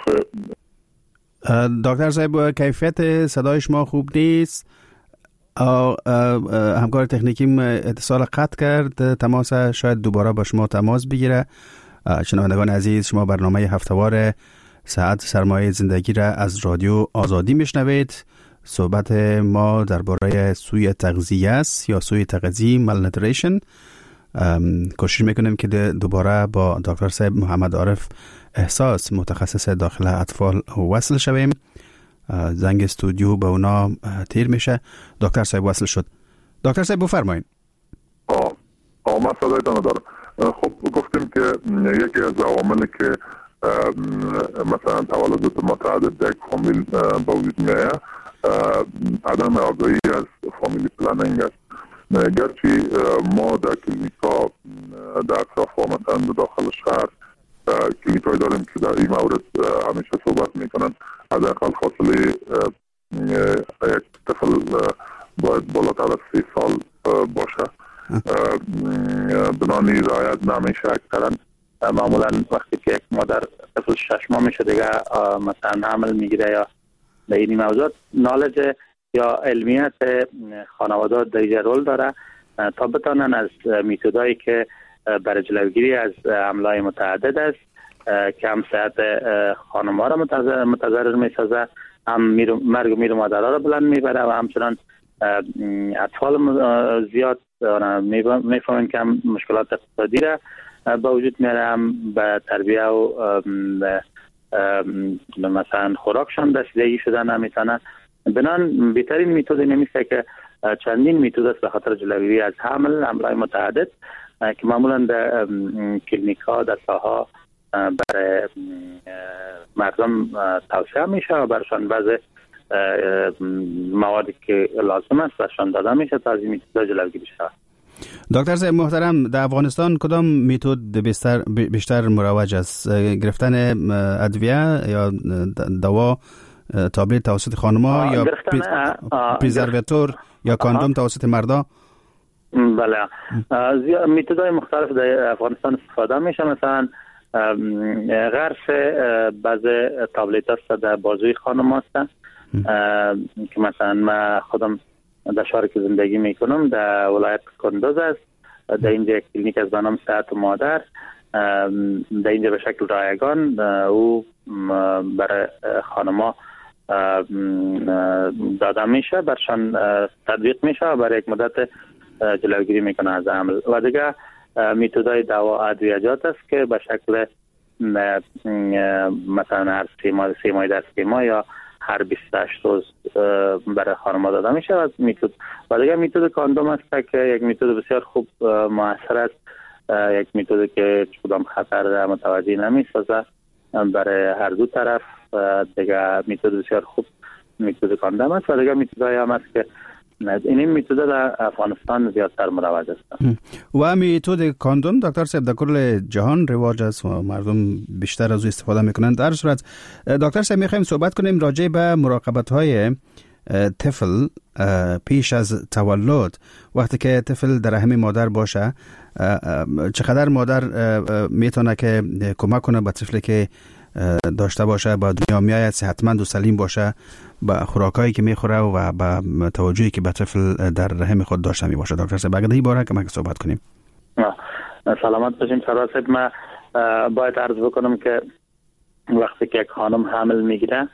دکتر صاحب کیفیت صدای شما خوب نیست. همکار تکنیکیم اتصال قطع کرد. تماس شاید دوباره با شما تماس بگیره. شنوندگان عزیز، شما برنامه هفتهوار صحت سرمایه زندگی را از رادیو آزادی میشنوید. صحبت ما درباره سوی تغذیه است یا سوی تغذیه مالنوتریشن. کوشش میکنیم که دوباره با دکتر صاحب محمد عارف احساس متخصص داخل اطفال وصل شویم. زنگ استودیو به اونا تیر میشه. دکتر صاحب وصل شد. دکتر صاحب بفرمایید. من صدایتان دارم. خب گفتیم که یکی از عواملی که مثلا تولدات متعدد در فامیل با وجود میاد عدم آگاهی از فامیلی پلنینگ است. گرچه ما در کلینیکا در اطراف ها مثلا داخل شهر کلینیکایی داریم که در این مورد همیشه صحبت میکنن. حداقل فاصله یک طفل باید بالاتر از 3 سال باشه. بنانی رعایت نمیشه اکثرا. معمولا وقتی که یک مادر طفل 6 ماه میشه دیگه مثلا حمل میگیره یا در این موضوعات نالج یا علمیت خانوادات در اینجا رول داره تا بتانن از میتودایی که برای جلوگیری از حمله‌های متعدد است که هم صحت خانم‌ها را متضرر می‌سازد، هم مرگ و میر مادرها را بلند می‌بره و همچنان اطفال زیاد می‌فهمند که هم مشکلات اقتصادی را به وجود میاره، هم به تربیه و مثلا خوراکشان رسیدگی شدن نمیتونه. بنان بهترین میتود نمیسته که چندین میتود است به خاطر جلوگیری از حمله‌های متعدد که معمولا در کلینیک‌ها در ساحه برای مردم توصیه میشه و برشان بعض موادی که لازم است برشان داده میشه تا از این میتود جلوگیری شود. دکتر صاحب محترم، در افغانستان کدام میتود بیشتر مروج است؟ گرفتن ادویه یا دوا تابلت توسط خانم‌ها یا پریزرواتور یا کاندوم توسط مردا؟ بله، میتودهای مختلف در افغانستان استفاده میشه. مثلا غرس بعض تابلت هست در بازوی خانم هست که مثلا من خودم در شهری که زندگی میکنم در ولایت کندوز است، در اینجا یک کلینیک از بنام صحت مادر، در اینجا به شکل رایگان او برای خانم‌ها داده میشه، برشان تطبیق میشه و برای یک مدت جلوگیری میکنه از حمل. و دیگه میتودهای دوا ادویجات است که به شکل مثلا هر 3 ماه در 3 ماه یا هر 28 روز برای خانم‌ها داده میشه و میتود. و دیگه میتود کاندوم است که یک میتود بسیار خوب موثر است، یک میتود که کدام خطر متوجه نمیسازه برای هر دو طرف. دیگه میتود بسیار خوب میتود کاندوم است و دیگه میتودهای هم است که این میتود در افغانستان زیادتر مروج است. و میتود کاندوم دکتر صاحب در کل جهان رواج است و مردم بیشتر از او استفاده میکنند. در صورت دکتر صاحب میخوایم صحبت کنیم راجع به مراقبت‌های طفل پیش از تولد. وقتی که طفل در رحم مادر باشه چقدر مادر میتونه که کمک کنه به طفلی که داشته باشه با دنیا میآید صحتمند و سلیم باشه، با خوراکایی که میخوره و با توجهی که به طفل در رحم خود داشته می باشه. دکتر صاحب اگر این باره که ما صحبت کنیم. سلامت باشیم. سرور صاحب، من باید عرض بکنم که وقتی که یک خانم حمل میگیره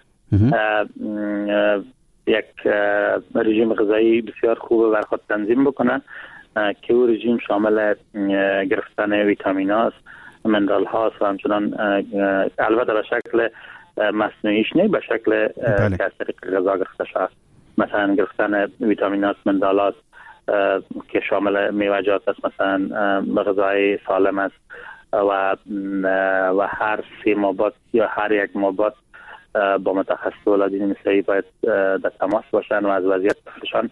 یک رژیم غذایی بسیار خوبه بر خود تنظیم بکنه که او رژیم شامل گرفتن ویتامین هاست، منرال هاست و همچنان البته به شکل مصنوعیش نه، به شکل که از طریق غذا گرفته شده، مثلا گرفتن ویتامین هاست، منرال هاست که شامل میوه‌جات است، مثلا غذای سالم است و هر 3 ماه بعد یا هر 1 ماه بعد با متخصص ولادین نسایی باید در تماس باشن و از وضعیت طفلشان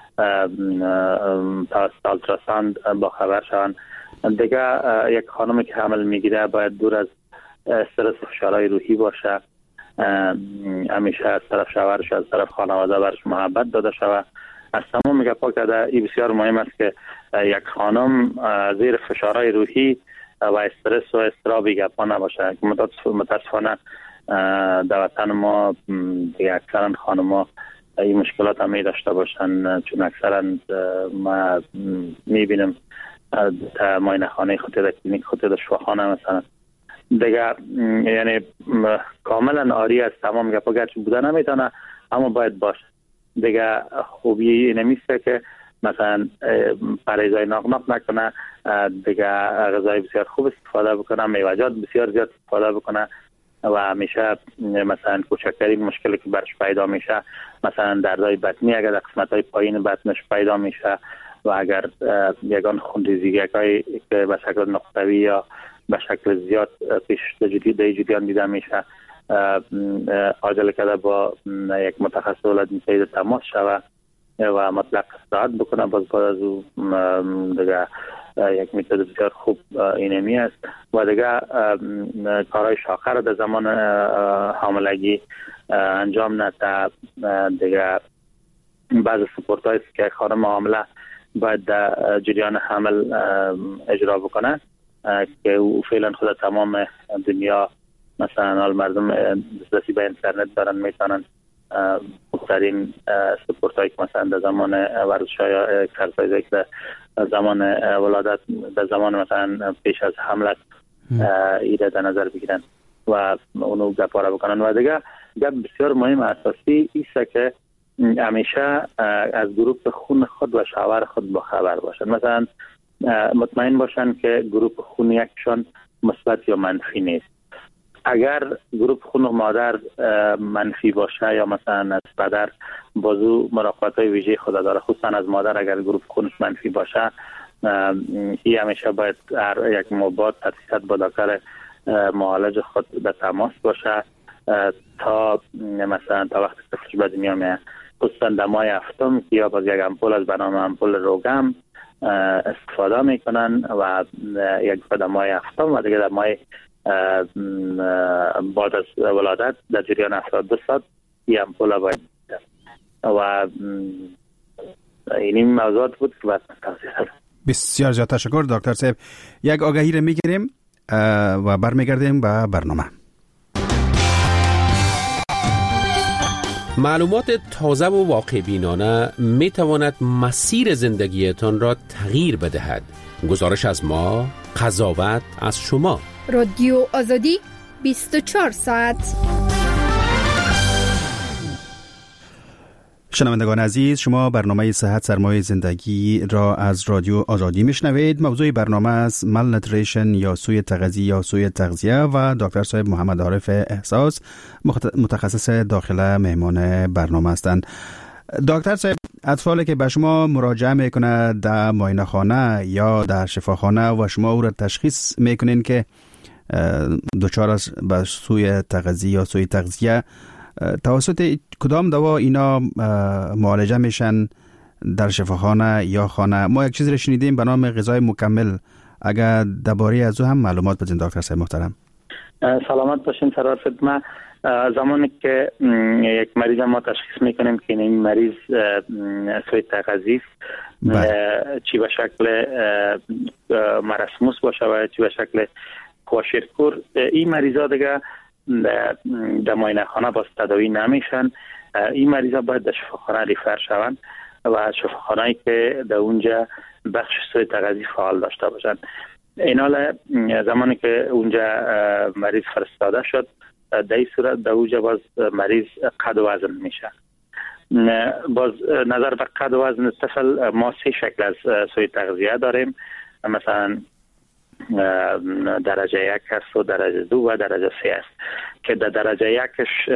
توسط آلتراساند با خبر شوند. دیگه یک خانمی که حمل میگیره باید دور از استرس و فشارهای روحی باشه، همیشه از طرف شوهرش از طرف خانواده برش محبت داده شود. از تمام گپا که این بسیار مهم است که یک خانم زیر فشارهای روحی و استرس و اضطراب گپا نباشه. متاسفانه در وطن ما اکثرا خانم‌ها این مشکلات هم می داشته باشن، چون اکثرا ما میبینیم تا معاینه خانه خود در کلینیک خود در شفاخانه مثلا دیگه یعنی کاملا عاری از تمام گپا گرچه بوده نمیتونه اما باید باشه. دیگه خوبی نمیسته که مثلا پرهیزای ناغناق نکنه، دیگه غذای بسیار خوب استفاده بکنه، میوه‌جات بسیار زیاد استفاده بکنه و همیشه مثلا کوچکترین مشکلی که برش پیدا میشه، مثلا دردهای بطنی اگر در قسمت‌های پایین بطنش پیدا میشه و اگر یگان خونریزی‌های که به شکل نقطه‌ای یا به شکل زیاد پیش جدیان دیده میشه، عاجل کرده با یک متخصص ولادت نسایی تماس شود و مطلق استراحت بکنه. باز از او دیگه یک میتود بسیار خوب اینمی است و دیگه کارهای شاخه را در زمان حاملگی انجام نده. دیگه بعض سپورت هایی که خانم حامله باید در جریان حمل اجرا بکنه که او فعلا خود تمام دنیا مثلا حال مردم دسترسی به اینترنت دارن، میتونن مختارین سپورت هایی که مثلا در زمان ورزش های اکسرسایز که زمان ولادت در زمان مثلا پیش از حملت ایره در نظر بگیرن و اونو گپاره بکنن. و دیگه گپ بسیار مهم اساسی ایست که همیشه از گروپ خون خود و شوهر خود باخبر باشن. مثلا مطمئن باشن که گروپ خون یکشان مثبت یا منفی نیست. اگر گروپ خون مادر منفی باشه یا مثلا از پدر بازو مراقبت‌های ویژه خود داره، خصوصا از مادر اگر گروپ خونش منفی باشه، این همیشه باید هر یک ماه تدریس با دکتر معالج خود در تماس باشه تا مثلا تا وقتی طفلش به دنیا میاد، خصوصا در ماه هفتم یا باز یک امپول از برنامه امپول روگم استفاده میکنن و یک دفعه در ماه هفتم و دیگه در ماه بعد از ولادت در جریان 72 ساعت این امپول باید و این موضوعات بود که باید توضیح دادم. بسیار زیاد تشکر دکتر صاحب. یک آگهی رو میگیریم و برمیگردیم به برنامه. معلومات تازه و واقع بینانه می تواند مسیر زندگیتان را تغییر بدهد. گزارش از ما، قضاوت از شما. رادیو آزادی 24 ساعت. شنوندگان عزیز، شما برنامه صحت سرمایه زندگی را از رادیو آزادی میشنوید. موضوع برنامه است مالنوتریشن یا سوء تغذیه یا سوء تغذیه و دکتر صاحب محمد عارف احساس متخصص داخله مهمان برنامه هستند. دکتر صاحب، اطفالی که به شما مراجعه میکنه در معاینه خانه یا در شفاخانه و شما او را تشخیص میکنین که دچار است به سوء تغذیه یا سوء تغذیه، توسط کدام دوا اینا معالجه میشن در شفاخانه یا خانه؟ ما یک چیزی رو شنیدیم به نام غذای مکمل، اگر درباره از او هم معلومات بدین دکتر صاحب محترم. سلامت باشین سرور خدمت. زمانی که یک مریض ما تشخیص میکنیم که این مریض سوء تغذیه است، چی به شکل مرسموس باشه و چی به شکل کواشرکور، این مریضا دیگه در معاینه خانه باز تداوی نمیشن. این مریضا باید در شفاخانه ریفر شوند و شفاخانه‌ای که در اونجا بخش سوء تغذیه فعال داشته باشن. این حال زمانی که اونجا مریض فرستاده شد، در این صورت در اونجا باز مریض قد و وزن میشه. باز نظر به قد و وزن طفل ما 3 شکل از سوء تغذیه داریم، مثلا درجه 1 است و درجه 2 و درجه 3 است که در درجه 1ش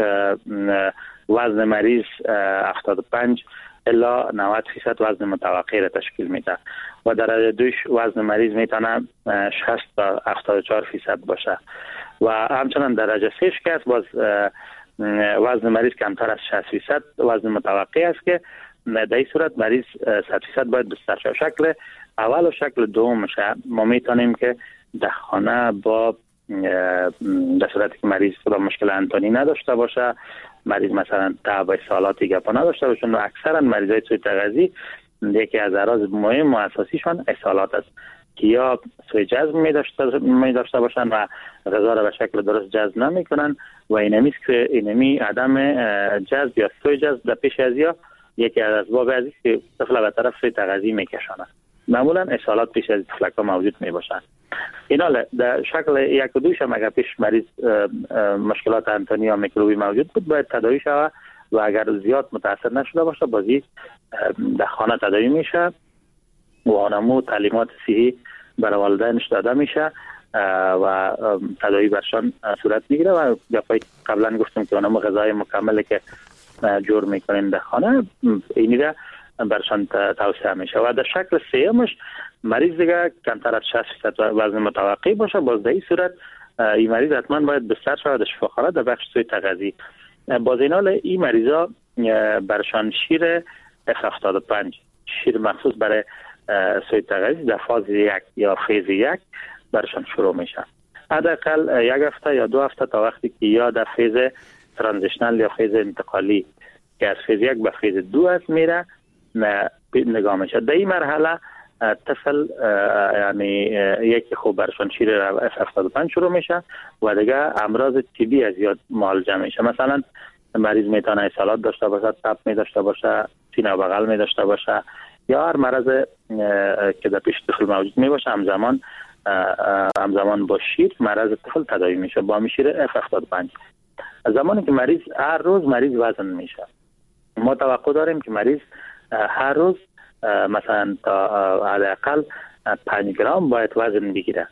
وزن مریض 75 الا 90% وزن متوقع را تشکیل میده و درجه 2ش وزن مریض میتونه 60 تا 74% باشه و همچنان درجه 3ش که است باز وزن مریض کمتر از 60% وزن متوقع است که در این صورت مریض 100% باید بستر شود. شکل اول و شکل دومش ما میتونیم که در خانه با در صورتی که مریض خدا مشکل انتانی نداشته باشه، مریض مثلا تعب سالاتی گپا نداشته باشه، و اکثرا مریضای سوء تغذیه یکی از اعراض مهم و اساسیشون اسهالات است که یا سوء جذب می داشته باشن و غذا را به شکل درست جذب نمیکنن و اینمی که اینمی عدم جذب یا سوء جذب در پیش از یا یکی از اسباب است که طفل به طرف سوء تغذیه میکشانه. معمولا اسهالات پیش از طفلکا موجود می باشن. این حال در شکل 1 و 2 اگر پیش مریض مشکلات انتانی یا میکروبی موجود بود باید تداوی شود و اگر زیاد متاثر نشده باشه بازی در خانه تداوی میشه و آنمو تعلیمات صحی برای والدینش داده میشه و تداوی برشان صورت میگیره و گپای قبلا گفتم که آنمو غذای مکملی که جور میکنین در خانه اینی را برشان توصیه میشه و در شکل 3مش مریض دیگه کمتر از 60% وزن متوقع باشه، باز در این صورت این مریض حتما باید بستر شود در شفاخانه در بخش سوء تغذیه. باز این حال این مریضا برشان شیر F75 شیر مخصوص برای سوء تغذیه در فاز 1 یا فیز 1 برشان شروع میشه. حداقل 1 هفته یا 2 هفته تا وقتی که یا در فیز ترانزیشنال یا فیز انتقالی که از فیز 1 به فیز 2 است میره نگاه میشه. در این مرحله طفل یعنی یکی خوب برشان شیر F75 شروع میشه و دیگه امراض طبی از زیاد معالجه میشه. مثلا مریض میتونه اسهالات داشته باشه، تب می داشته باشه، سینه و بغل می داشته باشه یا هر مرض که در پیش طفل موجود می باشه همزمان با شیر مرض طفل تداوی میشه با شیر F75. زمانی که مریض هر روز مریض وزن میشه، ما توقع داریم که مریض هر روز مثلا تا حداقل 5 گرم باید وزن بگیره.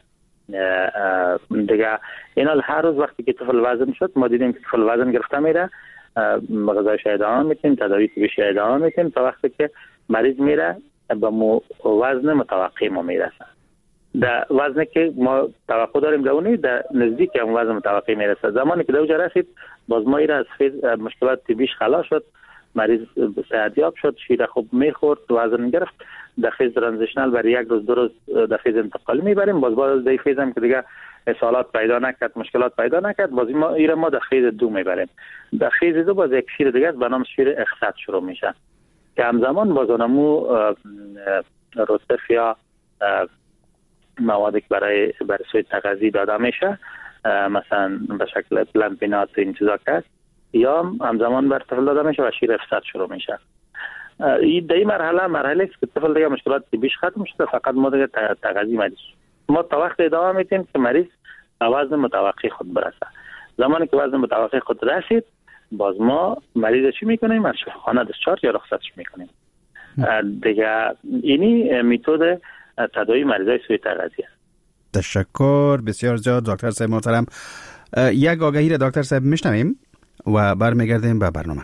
دیگه اینا هر روز وقتی که طفل وزن شد ما دیدیم که طفل وزن گرفته میره، غذایش ادامه میتیم، تداوی طبیش ادامه میتیم تا وقتی که مریض میره به وزن متوقع ما میرسه. در وزنی که ما توقع داریم دونی در نزدیک هم وزن متوقع میرسه. زمانی که دوجه رسید باز ما ایره از مشکلات طبیش خلاص شد، مریض صحتیاب شد، شیر خوب میخورد، وزن گرفت، در فیز ترانزیشنال برای 1 روز 2 روز در فیز انتقالی میبریم. باز در فیز هم که دیگه اسهالات پیدا نکرد، مشکلات پیدا نکرد، باز ما در فیز 2 میبریم. در فیز 2 باز یک شیر دیگه به نام شیر اخصت شروع میشه که همزمان باز اونمو رطف یا موادی که برای سوی تغذیه داده میشه، مثلا به شکل پلمپینات این چیزا که یا همزمان بر طفل داده میشه و شیر افسد شروع میشه. در این مرحله است که طفل دیگه مشکلات طبیش ختم شده، فقط ما دیگه تغذیه مریض ما تا وقت ادامه میتیم که مریض به وزن متوقع خود برسه. زمانی که وزن متوقع خود رسید باز ما مریض چی میکنیم؟ از شفاخانه دیسچارج یا رخصتش میکنیم. دیگه اینی متد تداوی مریضای سوی تغذیه. تشکر بسیار زیاد دکتر صاحب محترم. یک آگهی را دکتر صاحب میشنویم و برمیگردیم به برنامه.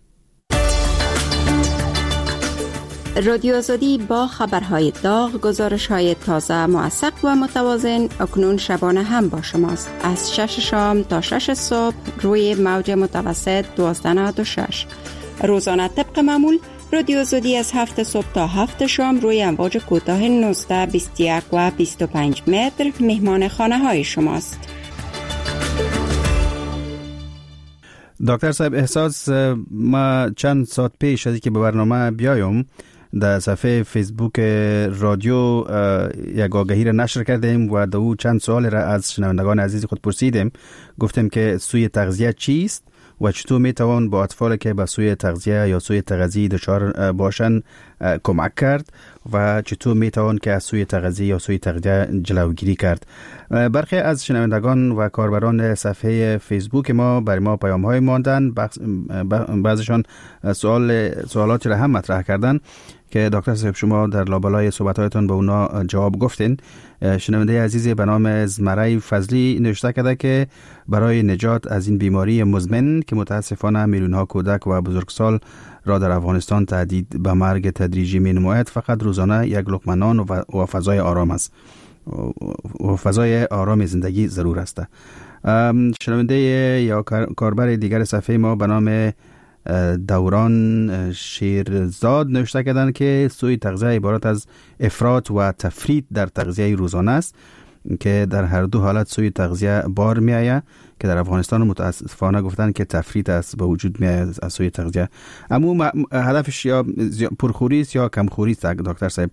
رادیو آزادی با خبرهای داغ، گزارش‌های تازه، موثق و متوازن اکنون شبانه هم با شماست. از 6 شام تا 6 صبح روی موج متوسط 1296. روزانه طبق معمول رادیو آزادی از 7 صبح تا 7 شام روی امواج کوتاه 19، 21 و 25 متر مهمان خانه های شماست. دکتر صاحب احساس ما چند ساعت پیش از که به برنامه بیایم در صفحه فیسبوک رادیو یک آگهی را نشر کردیم و دو چند سوال را از شنوندگان عزیز خود پرسیدیم. گفتیم که سوی تغذیه چیست و چطور میتوان با اطفال که به سوی تغذیه یا سوی تغذیه دچار باشند کمک کرد و چطور میتوان که از سوی تغذیه یا سوی تغذیه جلوگیری کرد. برخی از شنوندگان و کاربران صفحه فیسبوک ما برای ما پیام های ماندن، بعضیشان سوالاتی را هم مطرح کردن که دکتر صاحب شما در لابلای صحبت‌هایتان به اونا جواب گفتین. شنونده عزیزی به نام زمره فضلی نوشته کرده که برای نجات از این بیماری مزمن که متاسفانه میلیون‌ها کودک و بزرگسال را در افغانستان تهدید به مرگ تدریجی می‌نماید، فقط روزانه یک لقمه نان و فضای آرام است و فضای آرام زندگی ضرور است. شنونده یا کاربر دیگر صفحه ما به نام دوران شیرزاد نوشته کردن که سوی تغذیه عبارت از افراط و تفریط در تغذیه روزانه است که در هر دو حالت سوی تغذیه بار می آید که در افغانستان متاسفانه گفتن که تفریط است به وجود می آید از سوی تغذیه. اما هدفش یا پرخوری است یا کمخوری است دکتر صاحب.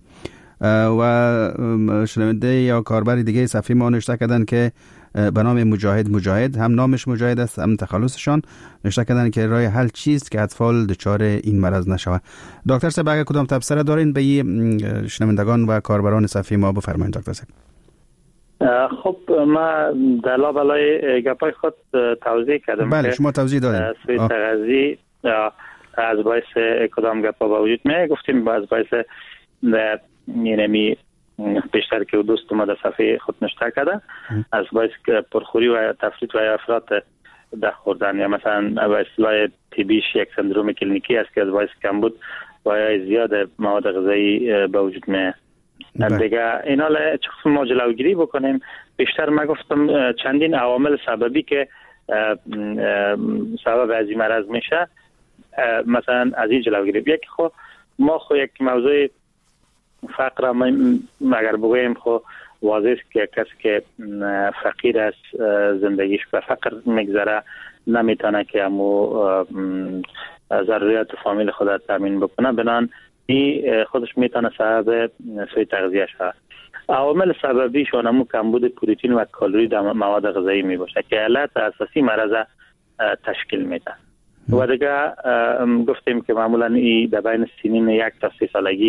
و شنونده یا کاربر دیگه صفحه ما نوشته کردن که به نام مجاهد هم نامش مجاهد است هم تخلصشان نوشته کردن که راه حل چیست که اطفال دچار این مرض نشود. دکتر صاحب اگر کدام تبصره دارین به شنوندگان و کاربران صفحه ما بفرمایید دکتر صاحب. خب ما در لابلای گپای خود توضیح کردم. بله شما توضیح دادین. سوی تغذیه از باعث کدام گپا با وجود می گفتیم از باعث یعنی بیشتر که دوست ما در صفحه خود نشته کرده از باعث پرخوری و تفریط و افراط در خوردن یا مثلا به اصطلاح طبیش یک سندروم کلینیکی است که از باعث کمبود و زیاد مواد غذایی به وجود میاد. دیگه اینا چخص ما جلوگیری بکنیم. بیشتر ما گفتم چندین عوامل سببی که سبب از این مرض میشه مثلا از این جلوگیری. یک ما یک موضوع فقر اگر بگویم واضح است که کسی که فقیر است زندگیش به فقر میگذره نمیتونه که امو ضروریات فامیل خود تامین بکنه، بنان این خودش میتونه سبب سوی تغذیه شود. عوامل سببی شونمو کمبود پروتئین و کالری در مواد غذایی می باشه که علت اساسی مرض تشکیل میده. و دیگه گفتیم که معمولا این در بین سنین 1 تا 3 سالگی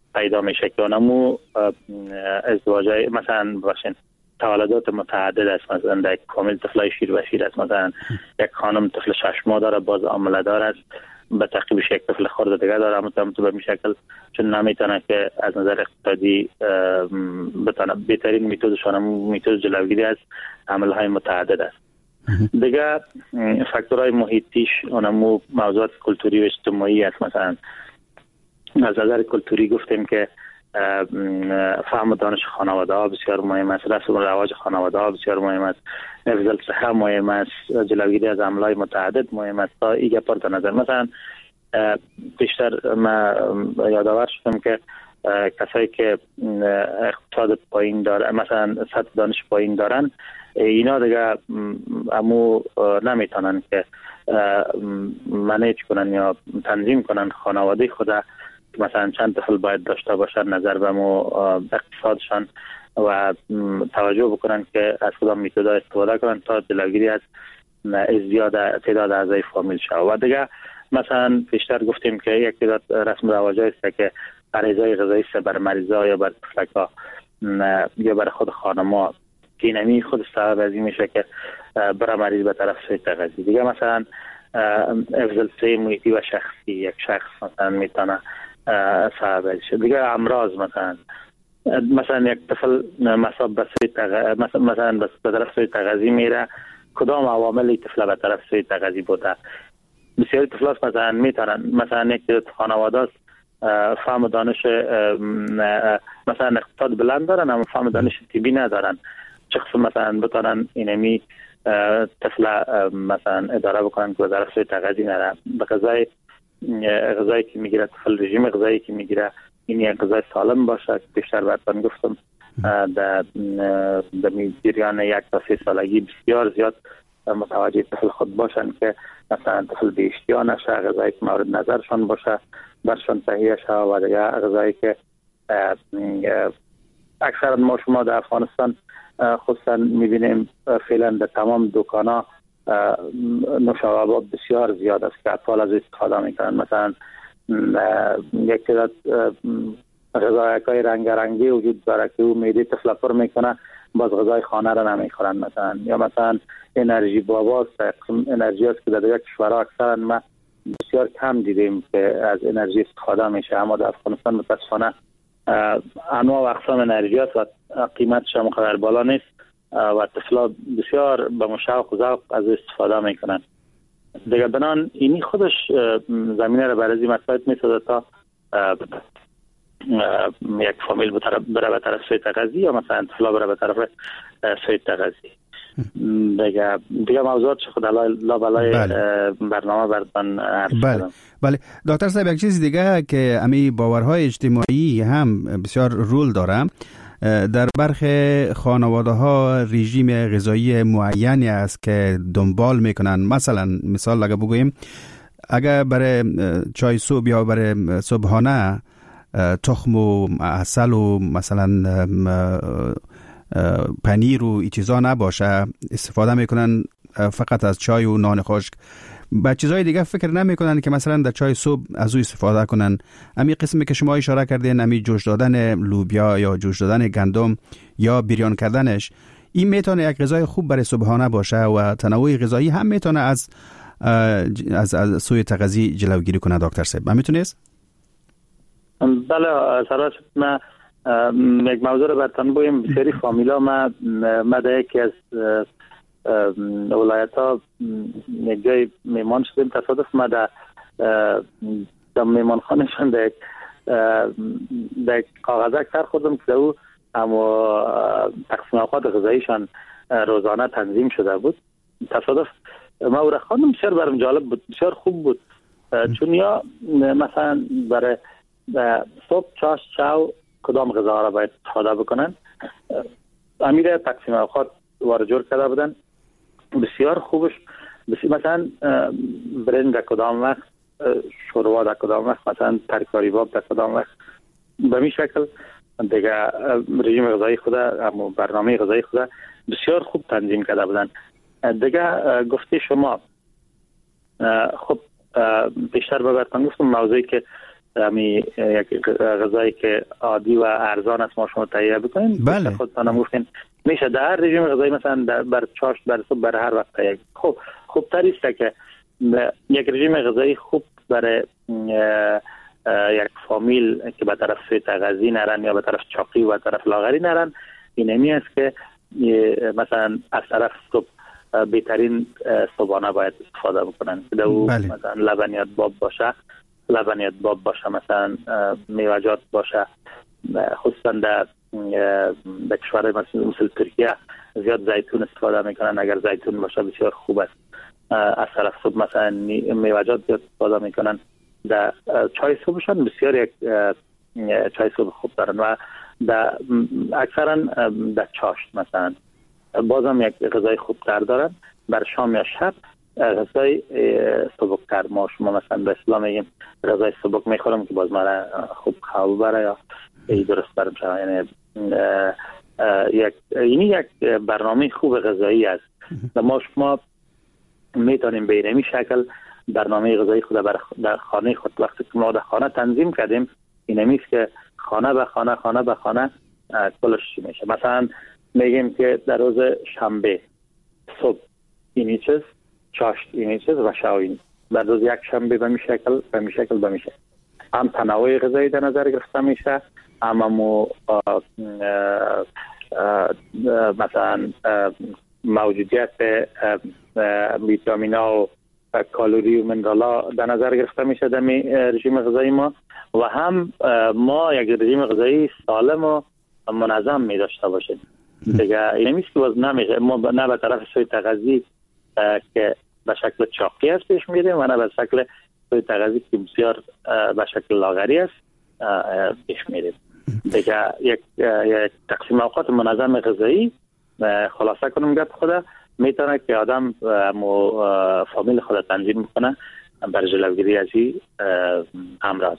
پیدا میشه که اونمو ازدواجای مثلا باشین تولدات متعدد است، مثلا در کامل طفلای شیر و شیر است، مثلا یک خانم طفل 6 ماه داره باز عامله دار است، به تعقیبش یک طفل خرد دیگه داره، اما تو به این شکل چون نمیتونه که از نظر اقتصادی بتونه بهترین میتودشان میتود جلوگیری از عملهای متعدد است. دیگه فاکتورهای محیطیش اونمو موضوعات کلتوری و اجتماعی است. مثلا از نظر کلتوری گفتیم که فهم و دانش خانواده ها بسیار مهم است، رسم و رواج خانواده ها بسیار مهم است، حفظ صحه مهم است، جلوگیری از عملهای متعدد مهم است. تا این گپا در نظر مثلا بیشتر ما یادآور شدم که کسایی که اقتصاد پایین دارن، مثلا سطح دانش پایین دارن، اینا دیگه امو نمیتونن که منیج کنن یا تنظیم کنن خانواده خدا، مثلا چند طفل باید داشته باشن، نظر به اقتصادشان و توجه بکنن که از کدام میتودا استفاده کنن تا جلوگیری از ازدیاد تعداد اعضای فامیل شود. و دیگه مثلا بیشتر گفتیم که یک تعداد رسم و رواجایی است که غذای غذایی است بر مریضا یا بر طفلکا یا بر خود خانما که اینمی خود سبب از این میشه که برای مریض به طرف سوی تغذیه. دیگه مثلا افضلسه محیطی و شخصی، یک شخص مثلا میتونه سبب از شد. دیگه امراض مثلا یک طفل مثلا به طرف سوی تغذیه میره، کدام عوامل طفل به طرف سوی تغذیه بوده؟ بسیاری طفلان مثلا میتونن مثلا یک خانواده فهم دانش مثلا اقتصاد بلند دارن اما فهم دانش طبی ندارن، چه قسم مثلا بتونن اینمی طفل مثلا اداره بکنن که به طرف سوی تغذیه نره. به غذایی که میگیره طفل، رژیم غذایی که میگیره این یک غذای سالم باشه. بیشتر براتون گفتم در جریان 1 تا 3 سالگی بسیار زیاد متوجه طفل خود باشن که مثلا طفل به اشتها نشه، غذایی که مورد نظرشان باشه برشان تهیه شه. و دیگه غذایی که اکثر ما شما در افغانستان خصوصا میبینیم فعلا در تمام دکانا نوشابه بسیار زیاد است که اطفال از استفاده میکنن. مثلا یک تعداد غذایکای رنگارنگی وجود داره که او معده طفل پر میکنه، باز غذای خانه را نمیخورن مثلا. یا مثلا انرژی باباست، انرژی است که در دیگر کشورها اکثرا ما بسیار کم دیدیم که از انرژی استفاده میشه، اما در افغانستان متاسفانه انواع و اقسام انرژی است و قیمتش هم خبر بالا نیست و طفلا بسیار به مشوق و ذوق از استفاده میکنن. دیگه بنان اینی خودش زمینه را برای مسئله میسازه تا یک فامیل بره به طرف سوی تغذیه یا مثلا طفلا بره به طرف سوی تغذیه. دیگه موضوعات خود لا بلای برنامه براتون عرض کردم. بله دکتر صاحب، یک چیز دیگه که امی باورهای اجتماعی هم بسیار رول داره. در برخی خانواده ها رژیم غذایی معینی است که دنبال میکنن. مثلا مثال اگه بگوییم اگر برای چای صبح یا برای صبحانه تخم و عسل و مثلا پنیر و این چیزا نباشه، استفاده میکنن فقط از چای و نان خشک. با چیزای دیگه فکر نمیکنن که مثلا در چای صبح از او استفاده کنن. همین قسمی که شما اشاره کردین، همین جوش دادن لوبیا یا جوش دادن گندم یا بریان کردنش، این میتونه یک غذای خوب برای صبحانه باشه و تنوع غذایی هم میتونه از سوی تغذیه جلوگیری کنه. دکتر صاحب میتونید؟ بله سراج، ما یک موضوع رو براتون بگم. بسیاری فامیلا ما در یکی از ولایت ها یک جای میمان شدیم، تصادف ما در میمان خانهشان در کاغذک سر خوردم که او اما تقسیم اوقات غذاییشان روزانه تنظیم شده بود. تصادف ما او را خواندم، بسیار برام جالب بود، بسیار خوب بود. چون یا مثلا برای صبح چاش چاو کدام غذا را باید استفاده بکنن، امیر تقسیم اوقات وارد جور کرده بودن، بسیار خوبش. مثلا برنج در کدام وقت، شوروا در کدام وقت، مثلا ترکاری باب در کدام وقت، به می شکل دیگه رژیم غذایی خود، اما برنامه غذایی خود بسیار خوب تنظیم کرده بودن. دیگه گفته شما خب بیشتر به براتون گفتم موضوعی که یک غذایی که عادی و ارزان است ما شما تهیه بکنین. بله. خودتان گفتین میشه در هر رژیم غذایی مثلا بر چاشت بر صبح بر هر وقت تهیه. خب خوبتر است که یک رژیم غذایی خوب برای یک فامیل که به طرف سوی تغذی نرن یا به طرف چاقی و به طرف لاغری نرن اینمی است که مثلا از طرف صبح بهترین صبحانه باید استفاده بکنن که بله. مثلا لبنیات باب باشه مثلا میوه‌جات باشه، خصوصا در کشور مثل ترکیه زیاد زیتون استفاده میکنن. اگر زیتون باشه بسیار خوب است. از طرف صبح مثلا میوه‌جات زیاد استفاده میکنن. در چای صبحشان بسیار یک چای صبح خوب دارن و در اکثرا در چاشت مثلا بازم یک غذای خوب تر دارن. بر شام یا شب غذای سبک تر ما شما مثلا به اسلام میگیم غذای سبک میخورم که باز مرا خوب خواب بره یا درست برم شد. یعنی یک برنامه خوب غذایی است و ما شما میتونیم به اینمی شکل برنامه غذایی خود در خانه خود وقتی که ما در خانه تنظیم کردیم اینمی است که خانه به خانه کلش چی میشه. مثلا میگیم که در روز شنبه صبح اینی چیز، چاشت اینی چیز و شب اینی. در روز یک شنبه به می شکل هم تنوع غذایی در نظر گرفته میشه، هم مثلا موجودیت ویتامینا و کالری و منرالا در نظر گرفته میشه در رژیم غذایی ما و هم ما یک رژیم غذایی سالم و منظم می داشته باشیم. دیگه این نیست که باز نمیشه ما نه به طرف سوی تغذی که به شکل چاقی است پیش میریم و نه به شکل سوی تغذی که بسیار به شکل لاغری است پیش میریم. دیگه یک تقسیم اوقات منظم غذایی خلاصه کنم گپ خدا میتونه که آدم فامیل خود تنظیم کنه بر جلوگیری از این امراض.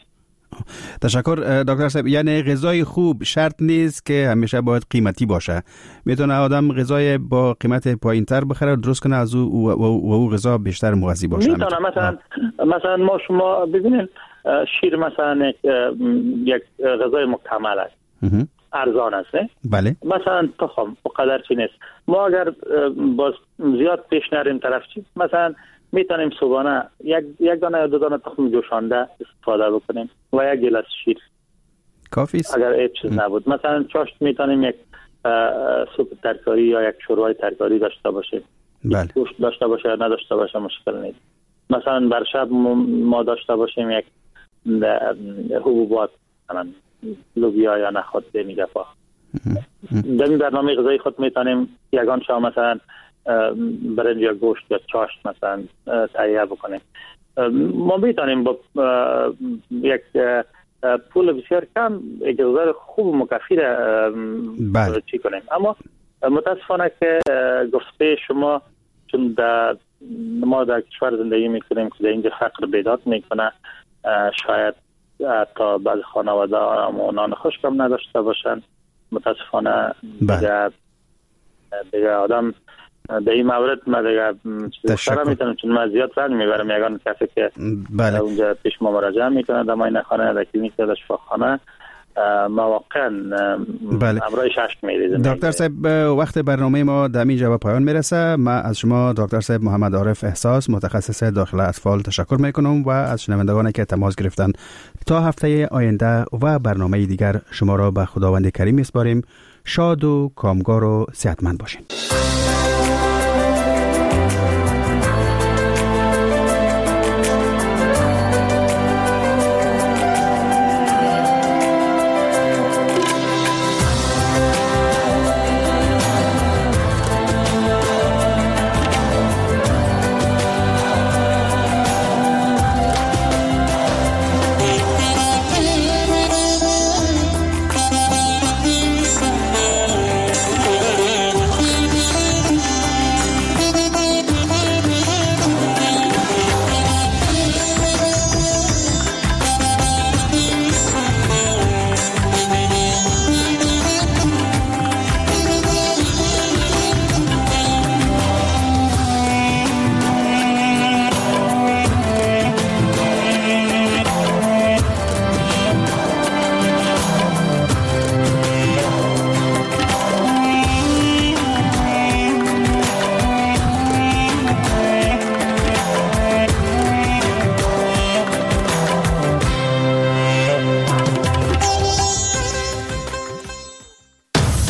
تشکر دکتر صاحب. یعنی غذای خوب شرط نیست که همیشه باید قیمتی باشه. میتونه آدم غذای با قیمت پایینتر بخره درست کنه از او غذا بیشتر مغذی باشه. میتونه مثلا ما شما ببینید شیر مثلا یک غذای مکمل است، ارزان است نه؟ بله. مثلا تخم اونقدر چی نیست. ما اگر باز زیاد پیش نریم طرف چی مثلا میتونیم صبحانه یک دانه یا دو دانه تخم جوشانده استفاده بکنیم و یک گلاس شیر کافی است. اگر هیچ چیز نبود مثلا چاشت میتونیم یک سوپ ترکاری یا یک شوربای ترکاری داشته باشیم. بله. گوشت داشته باشه یا نداشته باشه مشکل نیست. مثلا بر شب ما داشته باشیم یک حبوبات مثلا لوبیا یا نخود میگه پا در این برنامه غذایی خود میتونیم یگان شام مثلا برنج یا گوشت یا چاشت مثلا تهیه بکنیم. ما میتونیم با یک پول بسیار کم یک غذای خوب و مکفی را چی کنیم. اما متاسفانه که گفته شما چون ما در کشور زندگی میکنیم که در اینجا فقر بیداد میکنه، شاید تا بعض خانواده نان خشکم نداشته باشن. متاسفانه دیگه آدم در این مورد ما دیگه چیزی میتونم چون من زیاد رنگ میبرم یگان کسی که اونجا پیش ما مراجعه میکنه در ماین خانه در کلینیک در شفاخانه ما واقعا امرای ششک میریزم. دکتر صاحب وقت برنامه ما در اینجا به پایان میرسه. من از شما دکتر صاحب محمد عارف احساس متخصص داخل اطفال تشکر میکنم و از شنوندگانی که تماس گرفتن. تا هفته آینده و برنامه دیگر شما را به خداوند کریم میسپاریم. شاد و کامگار و صحتمند باشین.